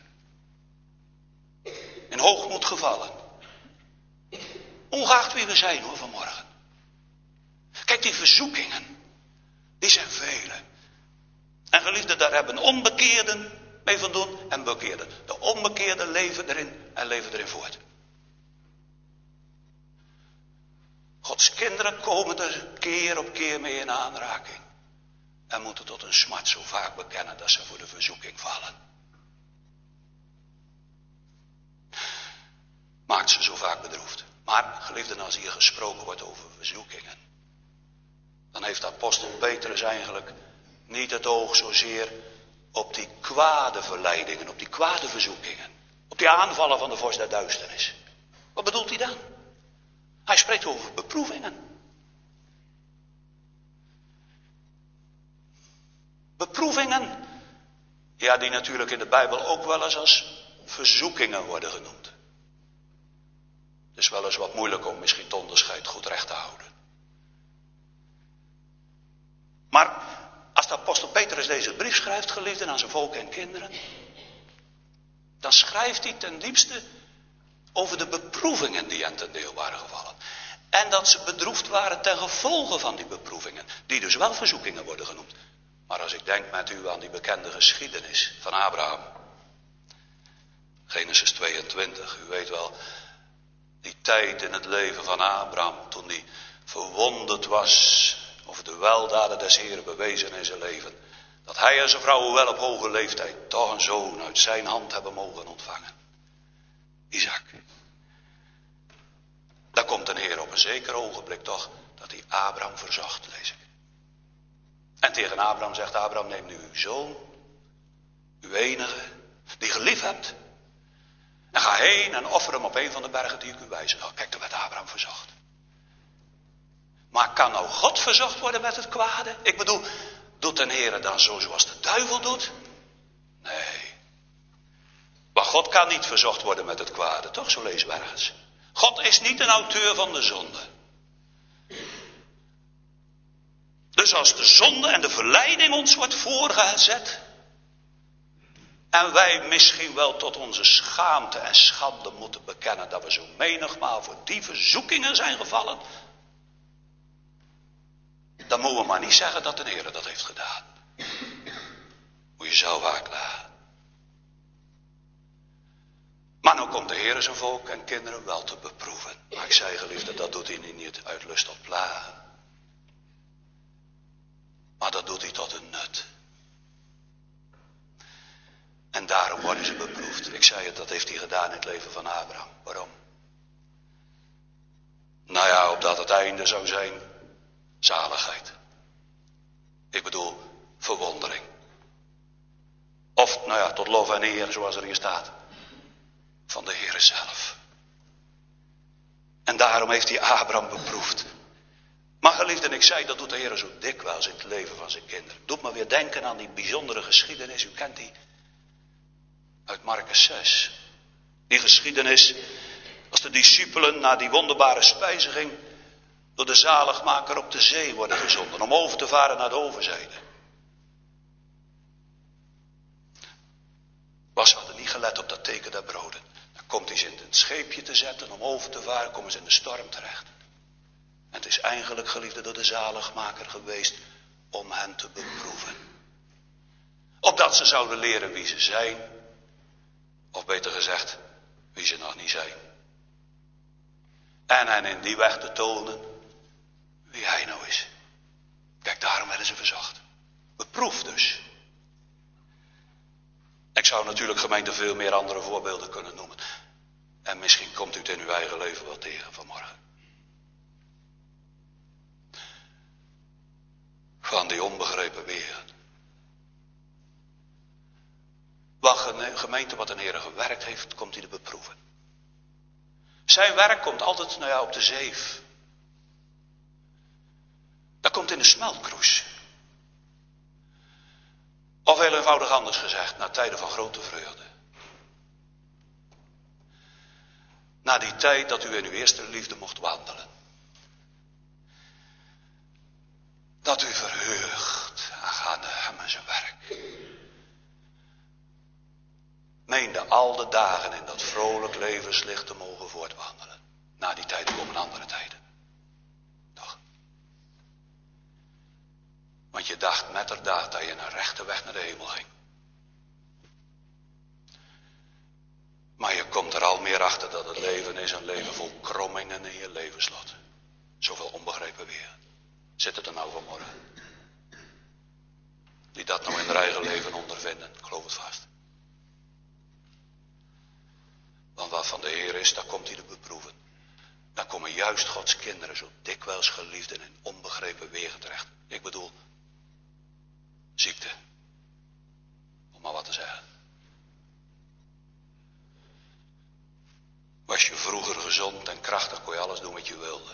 In hoogmoed gevallen. Ongeacht wie we zijn hoor vanmorgen. Kijk, die verzoekingen. Die zijn vele. En geliefden, daar hebben onbekeerden mee van doen en bekeerden. De onbekeerden leven erin en leven erin voort. Gods kinderen komen er keer op keer mee in aanraking. En moeten tot hun smart zo vaak bekennen dat ze voor de verzoeking vallen. Maakt ze zo vaak bedroefd. Maar geliefden, als hier gesproken wordt over verzoekingen. Dan heeft de apostel Petrus eigenlijk niet het oog zozeer op die kwade verleidingen, op die kwade verzoekingen. Op die aanvallen van de vorst der duisternis. Wat bedoelt hij dan? Hij spreekt over beproevingen. Beproevingen, ja, die natuurlijk in de Bijbel ook wel eens als verzoekingen worden genoemd. Het is wel eens wat moeilijk om misschien het onderscheid goed recht te houden. Maar als de apostel Petrus deze brief schrijft, geliefden, aan zijn volk en kinderen, dan schrijft hij ten diepste over de beproevingen die hen ten deel waren gevallen. En dat ze bedroefd waren ten gevolge van die beproevingen, die dus wel verzoekingen worden genoemd. Maar als ik denk met u aan die bekende geschiedenis van Abraham, Genesis 22, u weet wel, die tijd in het leven van Abraham, toen hij verwonderd was over de weldaden des Heeren bewezen in zijn leven, dat hij en zijn vrouw, hoewel op hoge leeftijd, toch een zoon uit zijn hand hebben mogen ontvangen. Isaac. Daar komt een Heer op een zeker ogenblik toch, dat hij Abraham verzocht, lees ik. En tegen Abraham zegt Abraham, neem nu uw zoon, uw enige, die je lief hebt, en ga heen en offer hem op een van de bergen die ik u wijzen zal. Kijk, daar werd Abraham verzocht. Maar kan nou God verzocht worden met het kwade? Ik bedoel, doet de Heer dan zo zoals de duivel doet? Nee. Maar God kan niet verzocht worden met het kwade, toch? Zo lezen we ergens. God is niet een auteur van de zonde. Dus als de zonde en de verleiding ons wordt voorgezet, en wij misschien wel tot onze schaamte en schande moeten bekennen dat we zo menigmaal voor die verzoekingen zijn gevallen, dan moeten we maar niet zeggen dat de Heer dat heeft gedaan. Moet je zelf aanklagen. Maar nou komt de Heer zijn volk en kinderen wel te beproeven. Maar ik zei, geliefde, dat doet hij niet uit lust op plagen. Maar dat doet hij tot een nut. En daarom worden ze beproefd. Ik zei het, dat heeft hij gedaan in het leven van Abraham. Waarom? Nou ja, opdat het einde zou zijn zaligheid. Ik bedoel, verwondering. Of, nou ja, tot lof en eer, zoals er hier staat. Van de Heere zelf. En daarom heeft hij Abraham beproefd. Maar geliefden, ik zei, dat doet de Heer zo dikwijls in het leven van zijn kinderen. Doet me weer denken aan die bijzondere geschiedenis. U kent die uit Markus 6. Die geschiedenis, als de discipelen na die wonderbare spijziging door de zaligmaker op de zee worden gezonden, om over te varen naar de overzijde. Was, ze hadden niet gelet op dat teken der broden. Dan komt hij ze in het scheepje te zetten om over te varen, komen ze in de storm terecht. En het is eigenlijk, geliefde, door de zaligmaker geweest om hen te beproeven. Opdat ze zouden leren wie ze zijn. Of beter gezegd, wie ze nog niet zijn. En hen in die weg te tonen wie hij nou is. Kijk, daarom werden ze verzocht. Beproef dus. Ik zou natuurlijk, gemeente, veel meer andere voorbeelden kunnen noemen. En misschien komt u het in uw eigen leven wel tegen vanmorgen. Van die onbegrepen wereld. Want gemeente, wat een Heer gewerkt heeft, komt hij te beproeven. Zijn werk komt altijd, nou ja, op de zeef. Dat komt in de smeltkroes. Of heel eenvoudig anders gezegd, na tijden van grote vreugde. Na die tijd dat u in uw eerste liefde mocht wandelen. Dat u verheugd aangaande hem en zijn werk. Meende al de dagen in dat vrolijk levenslicht te mogen voortwandelen. Na die tijden komen andere tijden. Toch? Want je dacht metterdaad dat je een rechte weg naar de hemel ging. Maar je komt er al meer achter dat het leven is een leven vol krommingen in je levenslot. Zoveel onbegrepen weer. Zit het er nou vanmorgen? Die dat nou in hun eigen leven ondervinden, ik geloof het vast. Want wat van de Heer is, daar komt hij te beproeven. Dan komen juist Gods kinderen zo dikwijls geliefden in onbegrepen wegen terecht. Ik bedoel, ziekte. Om maar wat te zeggen. Was je vroeger gezond en krachtig, kon je alles doen wat je wilde.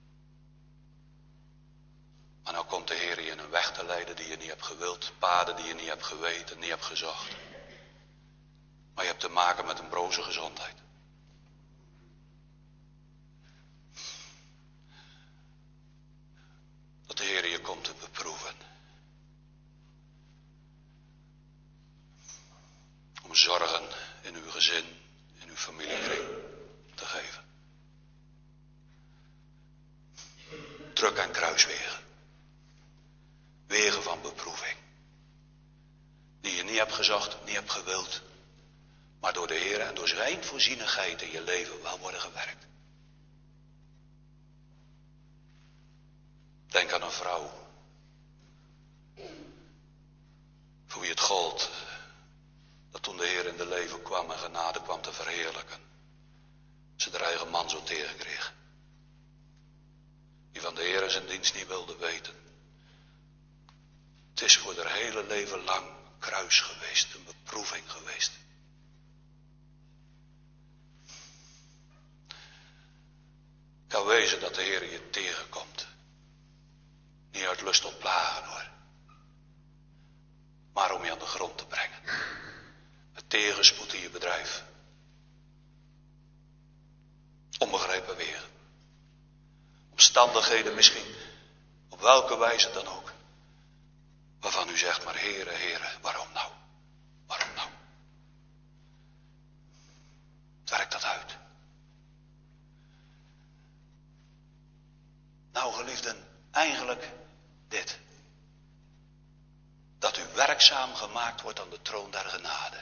Maar nou komt de Heer je in een weg te leiden die je niet hebt gewild. Paden die je niet hebt geweten, niet hebt gezocht. Maar je hebt te maken met een broze gezondheid. gezin, in uw familiekring te geven. Druk en kruiswegen. Wegen van beproeving. Die je niet hebt gezocht, niet hebt gewild. Maar door de Heer en door zijn voorzienigheid in je leven wel worden gewerkt. Denk aan een vrouw. Voor wie het gold. Dat toen de Heer in de leven kwam en genade kwam te verheerlijken. Ze haar eigen man zo tegenkreeg. Die van de Heer en zijn dienst niet wilde weten. Het is voor haar hele leven lang een kruis geweest, een beproeving geweest. Het kan wezen dat de Heer je tegenkomt. Niet uit lust tot plagen hoor. Maar om je aan de grond te brengen. Het tegenspoed in je bedrijf. Onbegrepen wegen. Omstandigheden misschien. Op welke wijze dan ook. Waarvan u zegt, maar Heere, Heere, waarom nou? Waarom nou? Werkt dat uit? Nou geliefden, eigenlijk dit. Dat u werkzaam gemaakt wordt aan de troon der genade.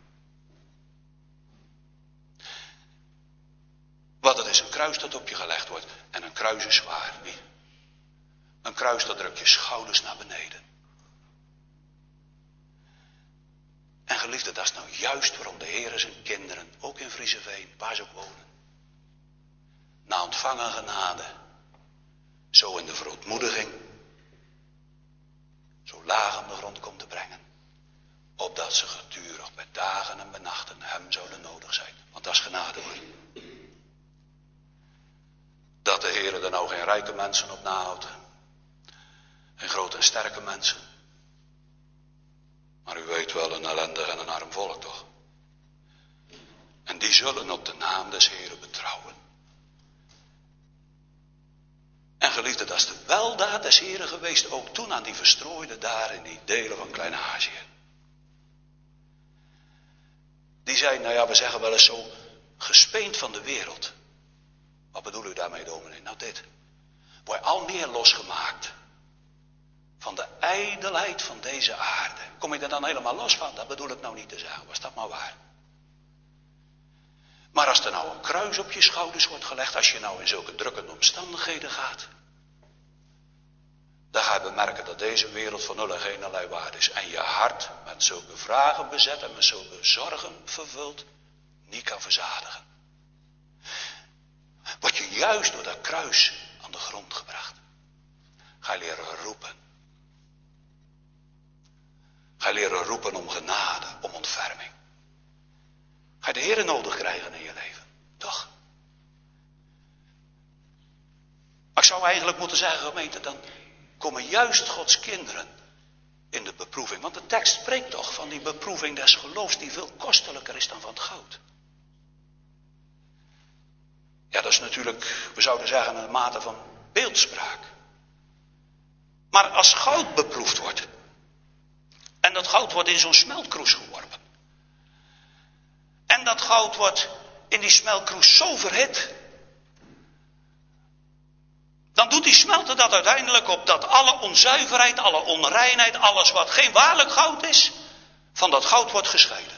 Want het is een kruis dat op je gelegd wordt. En een kruis is zwaar, niet? Een kruis dat drukt je schouders naar beneden. En geliefde, dat is nou juist waarom de Heer zijn kinderen, ook in Vriezeveen, waar ze ook wonen, na ontvangen genade, zo in de verootmoediging, zo laag aan de grond komt te brengen. Opdat ze gedurig bij dagen en bij nachten hem zouden nodig zijn. Want dat is genade hoor. Dat de Heer er nou geen rijke mensen op nahoudt. Geen grote en sterke mensen. Maar u weet wel, een ellendig en een arm volk toch. En die zullen op de naam des Heeren betrouwen. En geliefde, dat is de weldaad des Heeren geweest, ook toen aan die verstrooiden daar in die delen van Klein-Azië. Die zijn, nou ja, we zeggen wel eens zo, gespeend van de wereld. Wat bedoel u daarmee, dominee? Nou dit. Word al meer losgemaakt van de ijdelheid van deze aarde. Kom je er dan helemaal los van? Dat bedoel ik nou niet te zeggen. Was dat maar waar? Maar als er nou een kruis op je schouders wordt gelegd, als je nou in zulke drukkende omstandigheden gaat, dan ga je bemerken dat deze wereld van nul en geenerlei waarde is. En je hart met zulke vragen bezet en met zulke zorgen vervuld, niet kan verzadigen. Word je juist door dat kruis aan de grond gebracht. Ga je leren roepen. Ga je leren roepen om genade, om ontferming. Ga je de Heere nodig krijgen in je leven. Toch? Maar ik zou eigenlijk moeten zeggen, gemeente, dan komen juist Gods kinderen in de beproeving. Want de tekst spreekt toch van die beproeving des geloofs die veel kostelijker is dan van het goud. Ja, dat is natuurlijk, we zouden zeggen, een mate van beeldspraak. Maar als goud beproefd wordt, en dat goud wordt in zo'n smeltkroes geworpen, en dat goud wordt in die smeltkroes zo verhit, dan doet die smelter dat uiteindelijk op dat alle onzuiverheid, alle onreinheid, alles wat geen waarlijk goud is, van dat goud wordt gescheiden.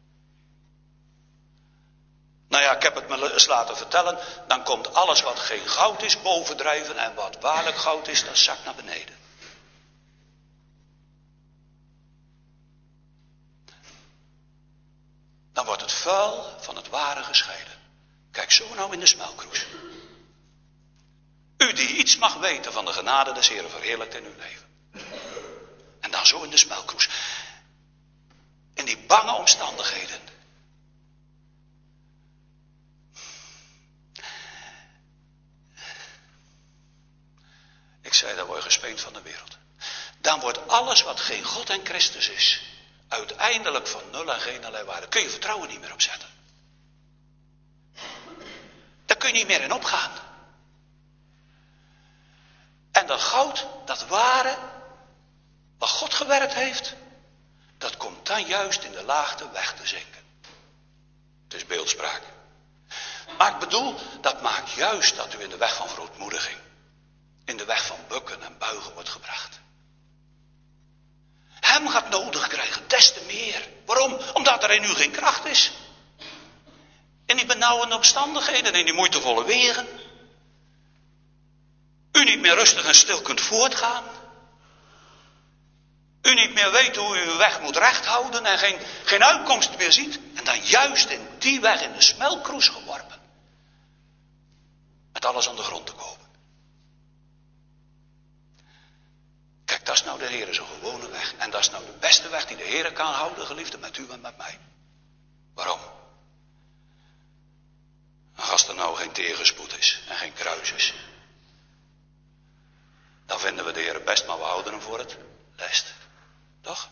Nou ja, ik heb het me eens laten vertellen, dan komt alles wat geen goud is bovendrijven en wat waarlijk goud is, dat zakt naar beneden. Dan wordt het vuil van het ware gescheiden. Kijk zo nou in de smeltkroes. U die iets mag weten van de genade des Heeren verheerlijkt in uw leven. En dan zo in de smeltkroes. In die bange omstandigheden. Ik zei, dan word je gespeend van de wereld. Dan wordt alles wat geen God en Christus is, uiteindelijk van nul en geenerlei waarde. Kun je vertrouwen niet meer opzetten. Daar kun je niet meer in opgaan. En dat goud, dat ware, wat God gewerkt heeft, dat komt dan juist in de laagte weg te zinken. Het is beeldspraak. Maar ik bedoel, dat maakt juist dat u in de weg van verootmoediging, in de weg van bukken en buigen wordt gebracht. Hem gaat nodig krijgen, des te meer. Waarom? Omdat er in u geen kracht is. In die benauwende omstandigheden, in die moeitevolle wegen. U niet meer rustig en stil kunt voortgaan. U niet meer weet hoe u uw weg moet recht houden en geen uitkomst meer ziet. En dan juist in die weg in de smeltkroes geworpen. Met alles aan de grond te komen. Kijk, dat is nou de Heere zijn gewone weg. En dat is nou de beste weg die de Heere kan houden, geliefde, met u en met mij. Waarom? Als er nou geen tegenspoed is en geen kruis is. Dan vinden we de Heere best, maar we houden hem voor het lest. Toch?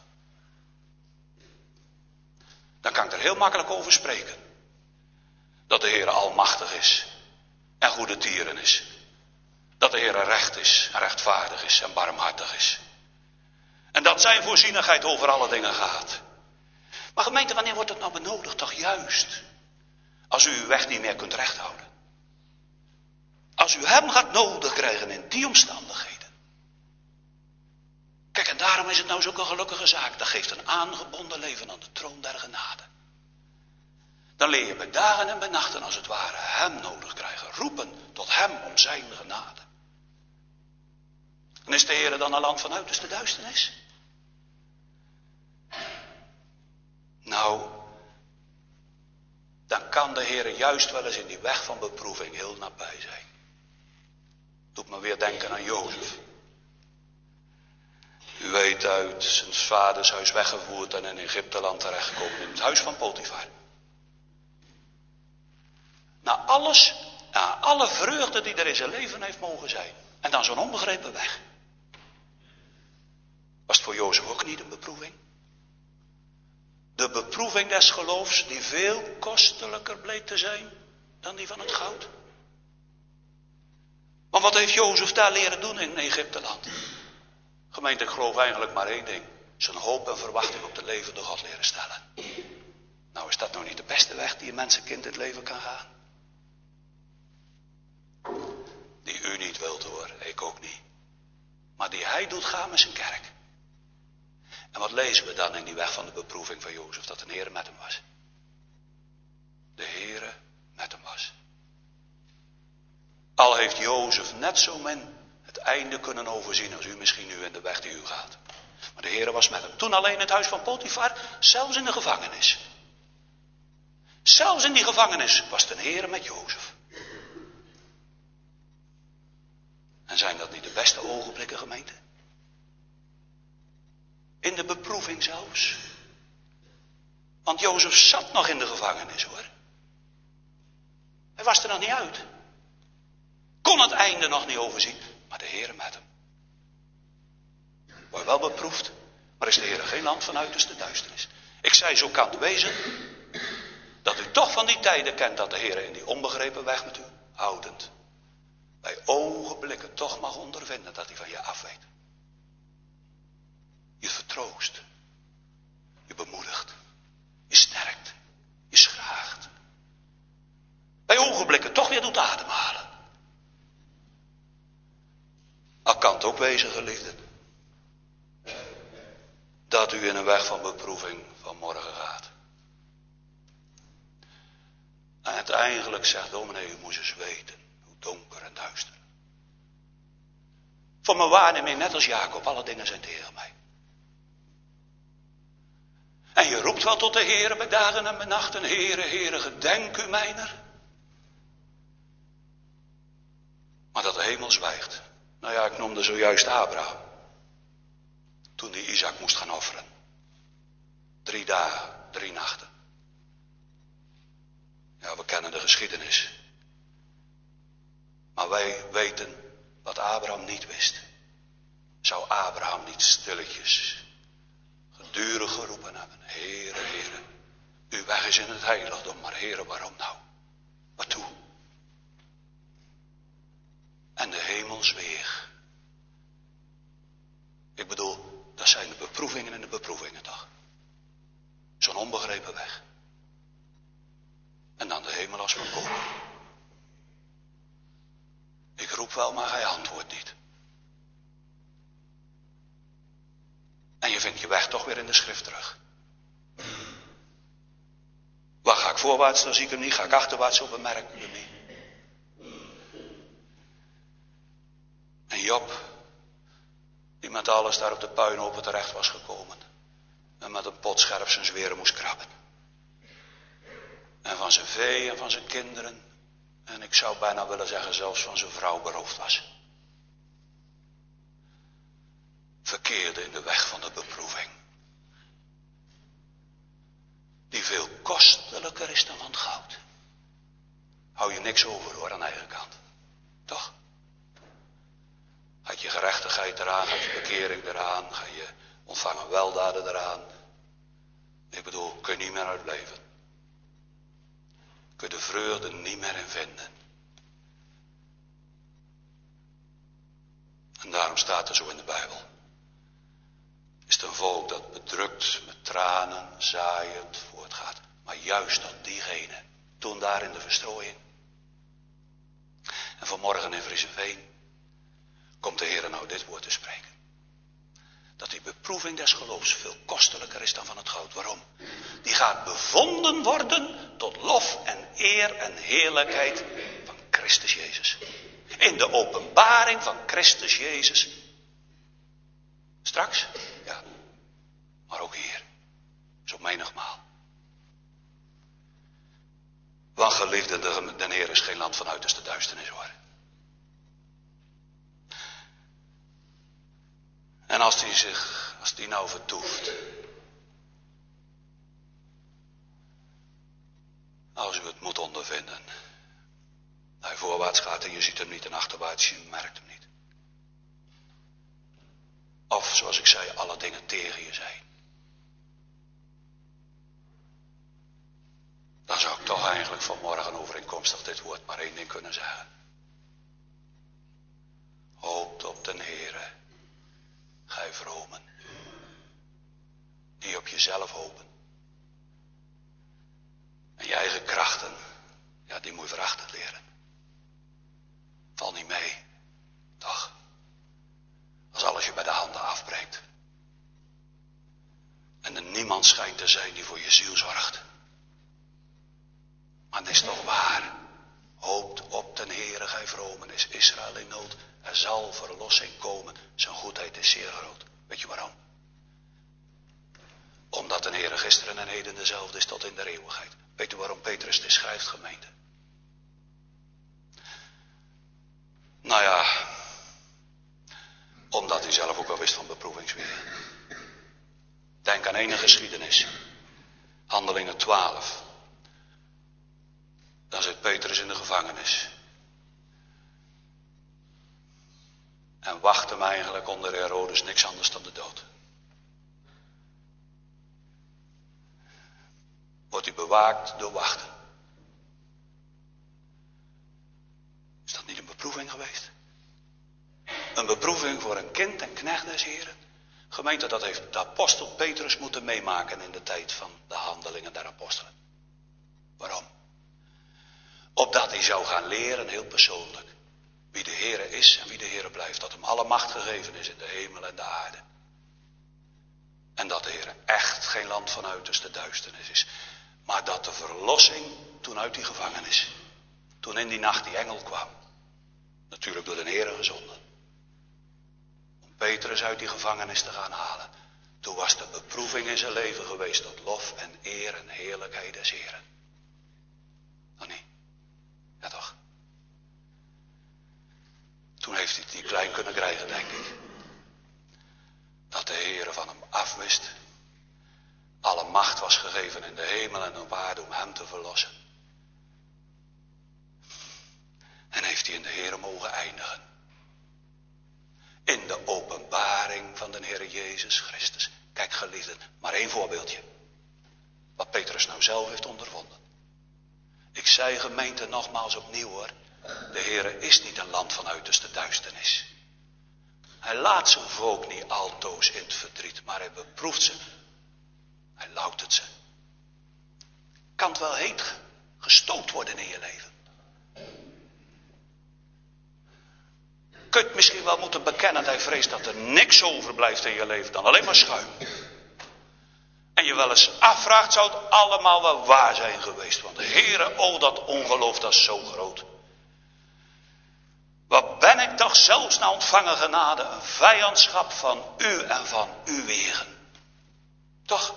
Dan kan ik er heel makkelijk over spreken. Dat de Heere almachtig is. En goede tieren is. Dat de Heere recht is en rechtvaardig is en barmhartig is. En dat zijn voorzienigheid over alle dingen gaat. Maar gemeente, wanneer wordt het nou benodigd? Toch juist. Als u uw weg niet meer kunt recht houden. Als u hem gaat nodig krijgen in die omstandigheden. Kijk, en daarom is het nou zo'n gelukkige zaak. Dat geeft een aangebonden leven aan de troon der genade. Dan leer je bij dagen en bij nachten als het ware hem nodig krijgen. Roepen tot hem om zijn genade. En is de Heer dan een land van uiterste duisternis? Nou, dan kan de Heer juist wel eens in die weg van beproeving heel nabij zijn. Doet me weer denken aan Jozef. U weet, uit zijn vaders huis weggevoerd en in Egypteland terechtgekomen in het huis van Potifar. Na alle vreugde die er in zijn leven heeft mogen zijn. En dan zo'n onbegrepen weg. Was het voor Jozef ook niet een beproeving? De beproeving des geloofs die veel kostelijker bleek te zijn dan die van het goud. Maar wat heeft Jozef daar leren doen in Egypteland? Gemeente, ik geloof eigenlijk maar één ding. Zijn hoop en verwachting op de levende God leren stellen. Nou, is dat nou niet de beste weg die een mensenkind in het leven kan gaan? Die u niet wilt hoor, ik ook niet. Maar die hij doet gaan met zijn kerk. En wat lezen we dan in die weg van de beproeving van Jozef? Dat de Heere met hem was. De Heere met hem was. Al heeft Jozef net zo min het einde kunnen overzien als u misschien nu in de weg die u gaat. Maar de Heere was met hem. Toen alleen in het huis van Potifar, zelfs in de gevangenis. Zelfs in die gevangenis was de Heere met Jozef. En zijn dat niet de beste ogenblikken, gemeente? In de beproeving zelfs. Want Jozef zat nog in de gevangenis hoor. Hij was er nog niet uit. Kon het einde nog niet overzien. Maar de Heere met hem. Word wel beproefd. Maar is de Heere geen land van uiterste duisternis. Ik zei, zo kan het wezen. Dat u toch van die tijden kent dat de Heere in die onbegrepen weg met u houdend. Bij ogenblikken toch mag ondervinden dat hij van je afweet. Je vertroost. Je bemoedigt. Je sterkt. Je schraagt. Bij ogenblikken toch weer doet ademhalen. Al kan het ook wezen, geliefden, dat u in een weg van beproeving vanmorgen gaat. En uiteindelijk zegt dominee, u moest eens weten hoe donker en duister. Voor mijn waarneming, net als Jacob, alle dingen zijn tegen mij. En je roept wel tot de Heere bij dagen en bij nachten, Heere, Heere, gedenk u mijner. Maar dat de hemel zwijgt. Nou ja, ik noemde zojuist Abraham. Toen hij Isaac moest gaan offeren. 3 dagen, 3 nachten. Ja, we kennen de geschiedenis. Maar wij weten wat Abraham niet wist. Zou Abraham niet stilletjes, gedurig geroepen hebben. Heere, Heere, uw weg is in het heiligdom, maar Heere, waarom nou? Waartoe? En de hemel zweeg. Ik bedoel, dat zijn de beproevingen en de beproevingen toch. Zo'n onbegrepen weg. wel, maar hij antwoordt niet. En je vindt je weg toch weer in de schrift terug. Waar ga ik voorwaarts, dan zie ik hem niet. Ga ik achterwaarts, op bemerk ik hem niet. En Job, die met alles daar op de puinhopen terecht was gekomen. En met een pot scherp zijn zweren moest krabben. En van zijn vee en van zijn kinderen. En ik zou bijna willen zeggen zelfs van zijn vrouw beroofd was. Verkeerde in de weg van de beproeving. Die veel kostelijker is dan van het goud. Hou je niks over hoor aan eigen kant. Toch? Had je gerechtigheid eraan, had je bekering eraan, ga je ontvangen weldaden eraan. Ik bedoel, kun je niet meer uitleven. Kun je de vreugde niet meer in vinden. En daarom staat er zo in de Bijbel. Is het een volk dat bedrukt met tranen, zaaiend voortgaat. Maar juist tot diegene, toen daar in de verstrooiing. En vanmorgen in Friesenveen komt de Heer nou dit woord te spreken. Dat die beproeving des geloofs veel kostelijker is dan van het goud. Waarom? Die gaat bevonden worden tot lof en eer en heerlijkheid van Christus Jezus. In de openbaring van Christus Jezus. Straks? Ja. Maar ook hier. Zo menigmaal. Want geliefde, de Heer is geen land van uiterste duisternis hoor. En als die nou vertoeft. Als u het moet ondervinden. Hij voorwaarts gaat en je ziet hem niet en achterwaarts, je merkt hem niet. Of zoals ik zei, alle dingen tegen je zijn. Dan zou ik toch eigenlijk vanmorgen overeenkomstig dit woord maar één ding kunnen zeggen. Hoopt op den Heere, gij vromen. Die op jezelf hopen. En je eigen krachten, ja die moet je verachten leren. Val niet mee, toch? Als alles je bij de handen afbreekt. En er niemand schijnt te zijn die voor je ziel zorgt. Maar het is toch waar. Hoopt op den Heere, gij vromen. Is Israël in nood. Er zal verlossing komen. Zijn goedheid is zeer groot. Weet je waarom? Omdat de Heere gisteren en heden dezelfde is tot in de eeuwigheid. Weet u waarom Petrus dit schrijft, gemeente? Nou ja, omdat hij zelf ook wel wist van beproevingsweer. Denk aan ene geschiedenis. Handelingen 12. Dan zit Petrus in de gevangenis. En wacht hem eigenlijk onder Herodes niks anders dan de dood. Wordt hij bewaakt door wachten. Is dat niet een beproeving geweest? Een beproeving voor een kind en knecht des Heren. Gemeente, dat heeft de apostel Petrus moeten meemaken in de tijd van de handelingen der apostelen. Waarom? Opdat hij zou gaan leren, heel persoonlijk, wie de Heere is en wie de Heere blijft. Dat hem alle macht gegeven is in de hemel en de aarde. En dat de Heere echt geen land van uiterste duisternis is. Maar dat de verlossing toen uit die gevangenis, toen in die nacht die engel kwam, natuurlijk door de Heere gezonden, om Petrus uit die gevangenis te gaan halen. Toen was de beproeving in zijn leven geweest tot lof en eer en heerlijkheid des Heeren. Oh nee. Ja toch? Toen heeft hij het niet klein kunnen krijgen, denk ik. Dat de Heere van hem afwist. Alle macht was gegeven in de hemel en op aarde om hem te verlossen. En heeft hij in de Heere mogen eindigen. In de openbaring van de Heere Jezus Christus. Kijk geliefden, maar één voorbeeldje. Wat Petrus nou zelf heeft ondervonden. Ik zei gemeente nogmaals opnieuw hoor. De Heere is niet een land van uiterste duisternis. Hij laat zijn volk niet altoos in het verdriet, maar hij beproeft ze. Hij loutert ze. Kan het wel heet gestoot worden in je leven. kunt misschien wel moeten bekennen dat hij vreest dat er niks overblijft in je leven dan alleen maar schuim. En je wel eens afvraagt, zou het allemaal wel waar zijn geweest? Want Heere, oh dat ongeloof, dat is zo groot. Wat ben ik toch zelfs na ontvangen genade een vijandschap van u en van uw wegen. Toch?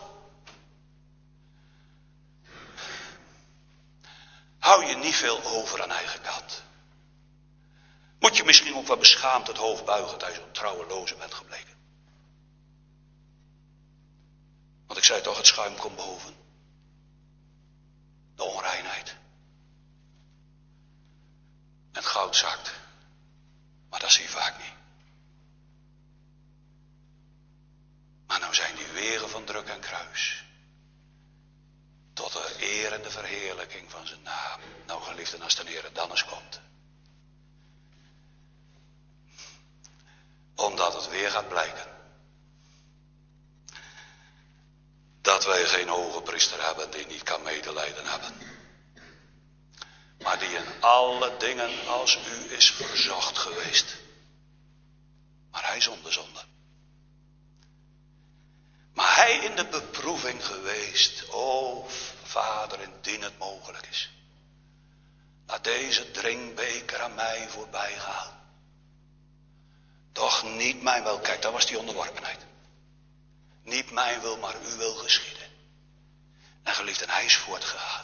Hou je niet veel over aan eigen kant. Moet je misschien ook wel beschaamd het hoofd buigen dat je zo'n trouweloze bent gebleken. Want ik zei toch, het schuim komt boven. De onreinheid. En het goud zakt. Maar dat zie je vaak niet. Maar nou zijn die wegen van druk en kruis. Tot de eer en de verheerlijking van zijn naam. Nou geliefden, als de Heer dan eens komt. Omdat het weer gaat blijken. Dat wij geen hoge priester hebben die niet kan medelijden hebben. Maar die in alle dingen als u is verzocht geweest. Maar hij zonder zonde. Maar hij in de beproeving geweest. O Vader, indien het mogelijk is. Laat deze drinkbeker aan mij voorbij gaan. Doch niet mijn wil. Kijk, dat was die onderworpenheid. Niet mijn wil, maar uw wil geschieden. En geliefd, en hij is voortgegaan.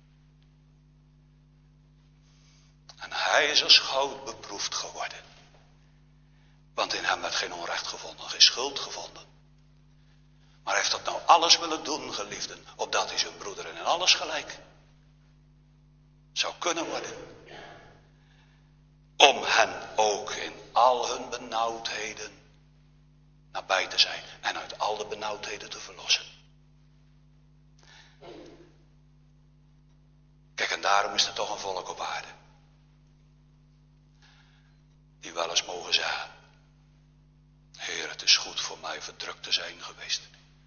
En hij is als goud beproefd geworden. Want in hem werd geen onrecht gevonden, geen schuld gevonden. Maar hij heeft dat nou alles willen doen, geliefden, opdat hij zijn broederen in alles gelijk zou kunnen worden. Om hen ook in al hun benauwdheden nabij te zijn en uit al de benauwdheden te verlossen. Kijk, en daarom is er toch een volk op aarde. Die wel eens mogen zeggen. Heer, het is goed voor mij verdrukt te zijn geweest.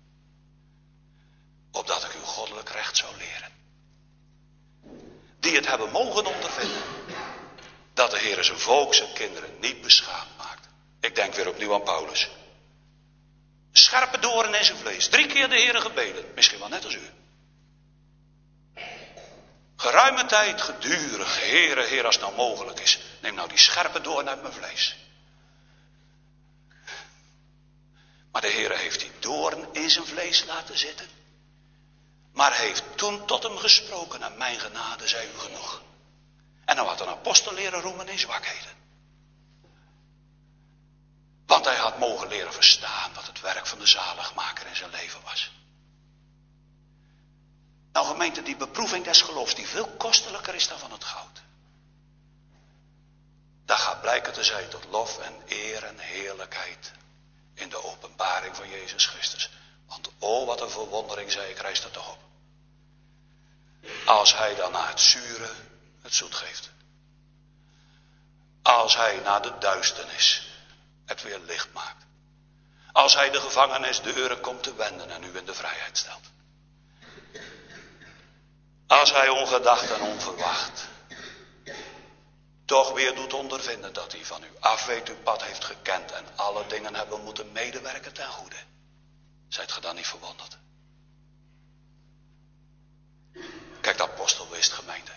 Opdat ik uw goddelijk recht zou leren. Die het hebben mogen ondervinden. Dat de Heer zijn volk, zijn kinderen niet beschaamd maakt. Ik denk weer opnieuw aan Paulus. Scherpe doorn in zijn vlees. 3 keer de Heer gebeden. Misschien wel net als u. Geruime tijd, gedurig. Heere, Heer, als het nou mogelijk is. Neem nou die scherpe doorn uit mijn vlees. Maar de Heer heeft die doorn in zijn vlees laten zitten. Maar heeft toen tot hem gesproken. En mijn genade zij u genoeg. En dan had een apostel leren roemen in zwakheden. Want hij had mogen leren verstaan wat het werk van de zaligmaker in zijn leven was. Nou gemeente, die beproeving des geloofs die veel kostelijker is dan van het goud. Dat gaat blijken te zijn tot lof en eer en heerlijkheid in de openbaring van Jezus Christus. Want oh wat een verwondering, zei ik, rijst er toch op. Als hij dan na het zure het zoet geeft. Als hij na de duisternis het weer licht maakt. Als hij de gevangenis de deuren komt te wenden en u in de vrijheid stelt. Als hij ongedacht en onverwacht toch weer doet ondervinden dat hij van u af weet, uw pad heeft gekend en alle dingen hebben moeten medewerken ten goede. Zijt ge dan niet verwonderd? Kijk, de apostel wist, gemeente.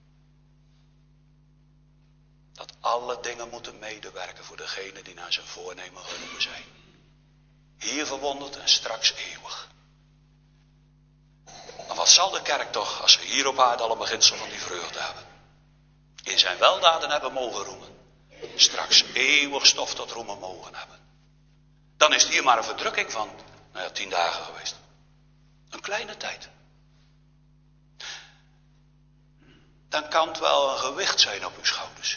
Dat alle dingen moeten medewerken voor degene die naar zijn voornemen geroepen zijn. Hier verwonderd en straks eeuwig. Maar wat zal de kerk toch, als we hier op aarde al een beginsel van die vreugde hebben. In zijn weldaden hebben mogen roemen. Straks eeuwig stof tot roemen mogen hebben. Dan is het hier maar een verdrukking van, 10 dagen geweest. Een kleine tijd. Dan kan het wel een gewicht zijn op uw schouders.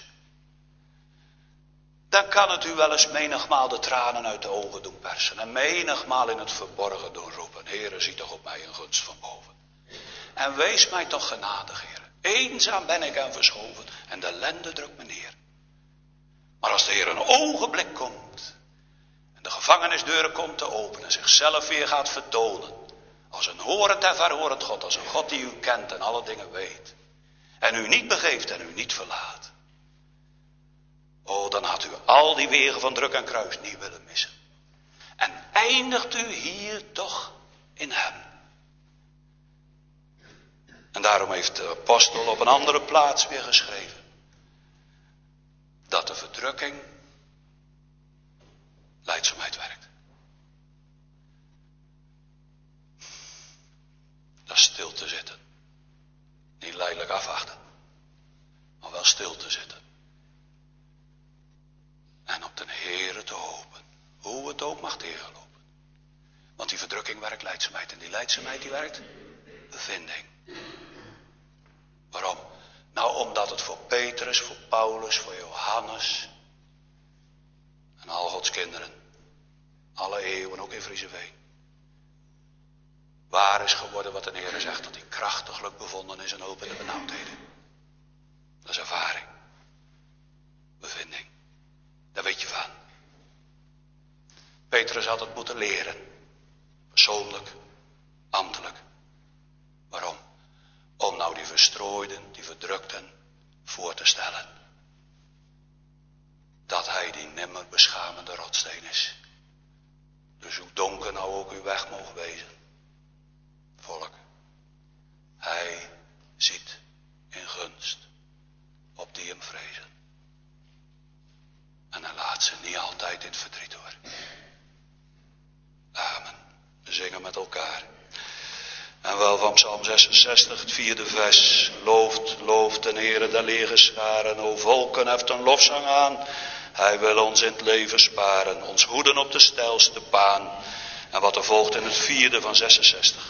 Dan kan het u wel eens menigmaal de tranen uit de ogen doen persen. En menigmaal in het verborgen doen roepen. Heere, zie toch op mij een gunst van boven. En wees mij toch genadig, Heere. Eenzaam ben ik en verschoven. En de ellende drukt me neer. Maar als de Heer een ogenblik komt. En de gevangenisdeuren komt te openen. En zichzelf weer gaat vertonen. Als een horend en verhorend God. Als een God die u kent en alle dingen weet. En u niet begeeft en u niet verlaat. Oh, dan had u al die wegen van druk en kruis niet willen missen. En eindigt u hier toch in hem. En daarom heeft de apostel op een andere plaats weer geschreven. Dat de verdrukking lijdzaamheid werkt. Dat is stil te zitten. Niet lijdelijk afwachten. Maar wel stil te zitten. En op de Heere te hopen. Hoe het ook mag tegenlopen. Want die verdrukking werkt lijdzaamheid. En die lijdzaamheid die werkt bevinding. Waarom? Nou, omdat het voor Petrus, voor Paulus, voor Johannes en al Gods kinderen, alle eeuwen, ook in Frieseveen, waar is geworden wat de Heer zegt, dat hij krachtiglijk bevonden is en hulp in de benauwdheden. Dat is ervaring. Bevinding. Daar weet je van. Petrus had het moeten leren. Persoonlijk, ambtelijk. Waarom? Om nou die verstrooiden, die verdrukten voor te stellen. Dat hij die nimmer beschamende rotsteen is. Dus hoe donker nou ook uw weg mogen wezen. Volk. Hij ziet in gunst op die hem vrezen. En hij laat ze niet altijd in het verdriet hoor. Amen. We zingen met elkaar. En wel van Psalm 66, het 4e vers. Looft de Heere der legerscharen. O volken, heft een lofzang aan. Hij wil ons in het leven sparen. Ons hoeden op de steilste baan. En wat er volgt in het 4e van 66.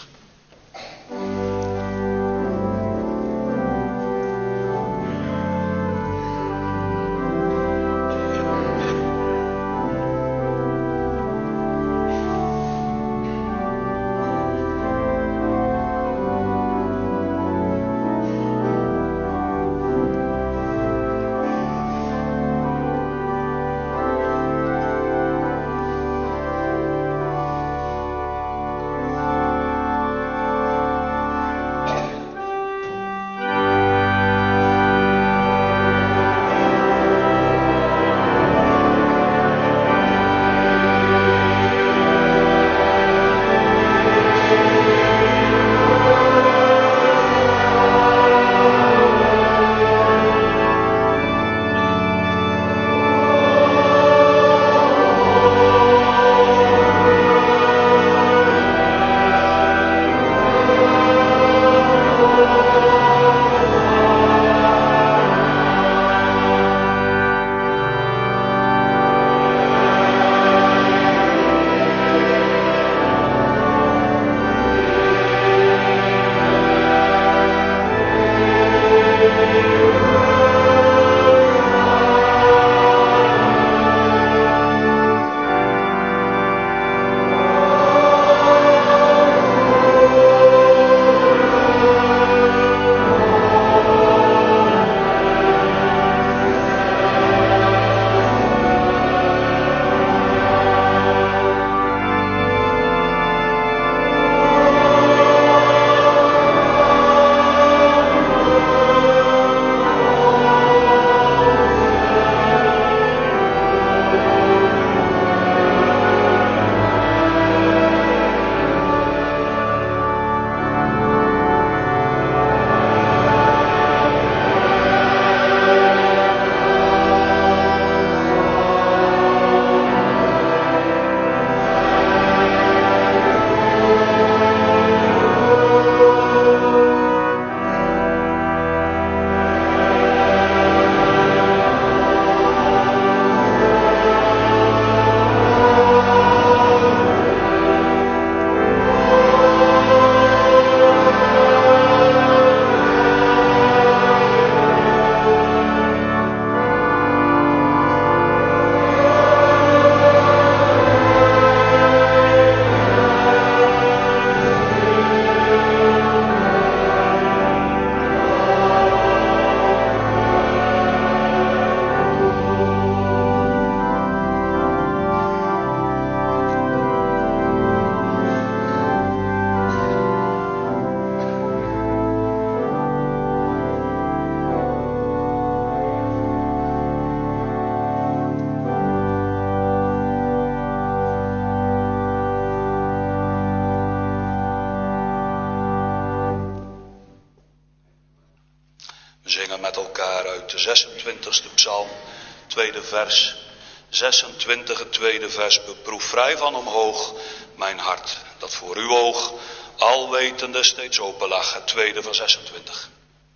zingen met elkaar uit de 26e psalm, tweede vers. 26, het tweede vers. Beproef vrij van omhoog mijn hart, dat voor uw oog alwetende steeds open lag. Het tweede van 26.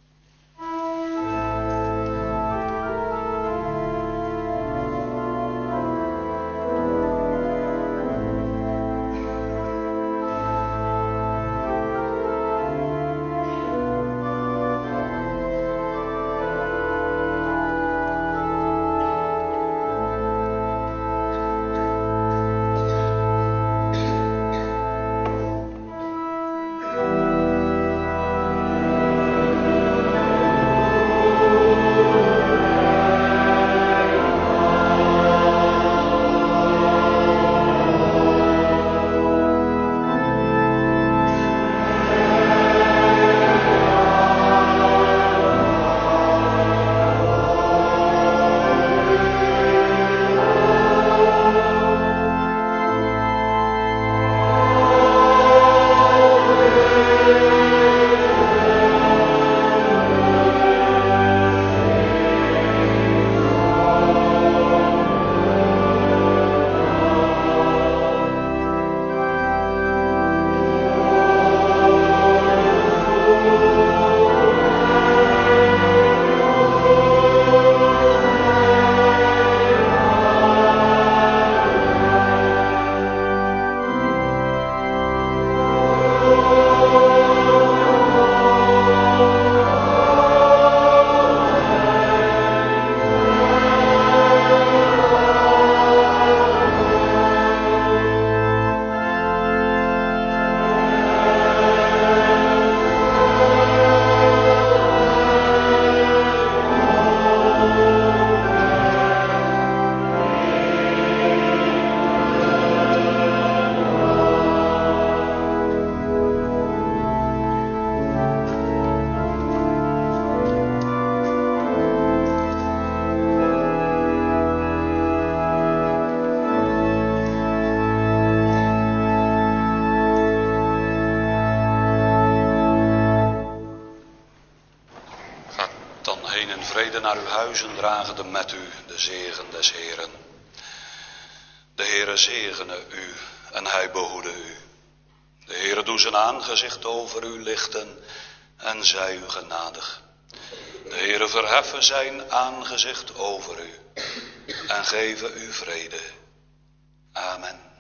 Naar uw huizen dragende met u de zegen des Heeren. De Heere zegene u en hij behoede u. De Heere doe zijn aangezicht over u lichten en zij u genadig. De Heere verheffen zijn aangezicht over u en geven u vrede. Amen.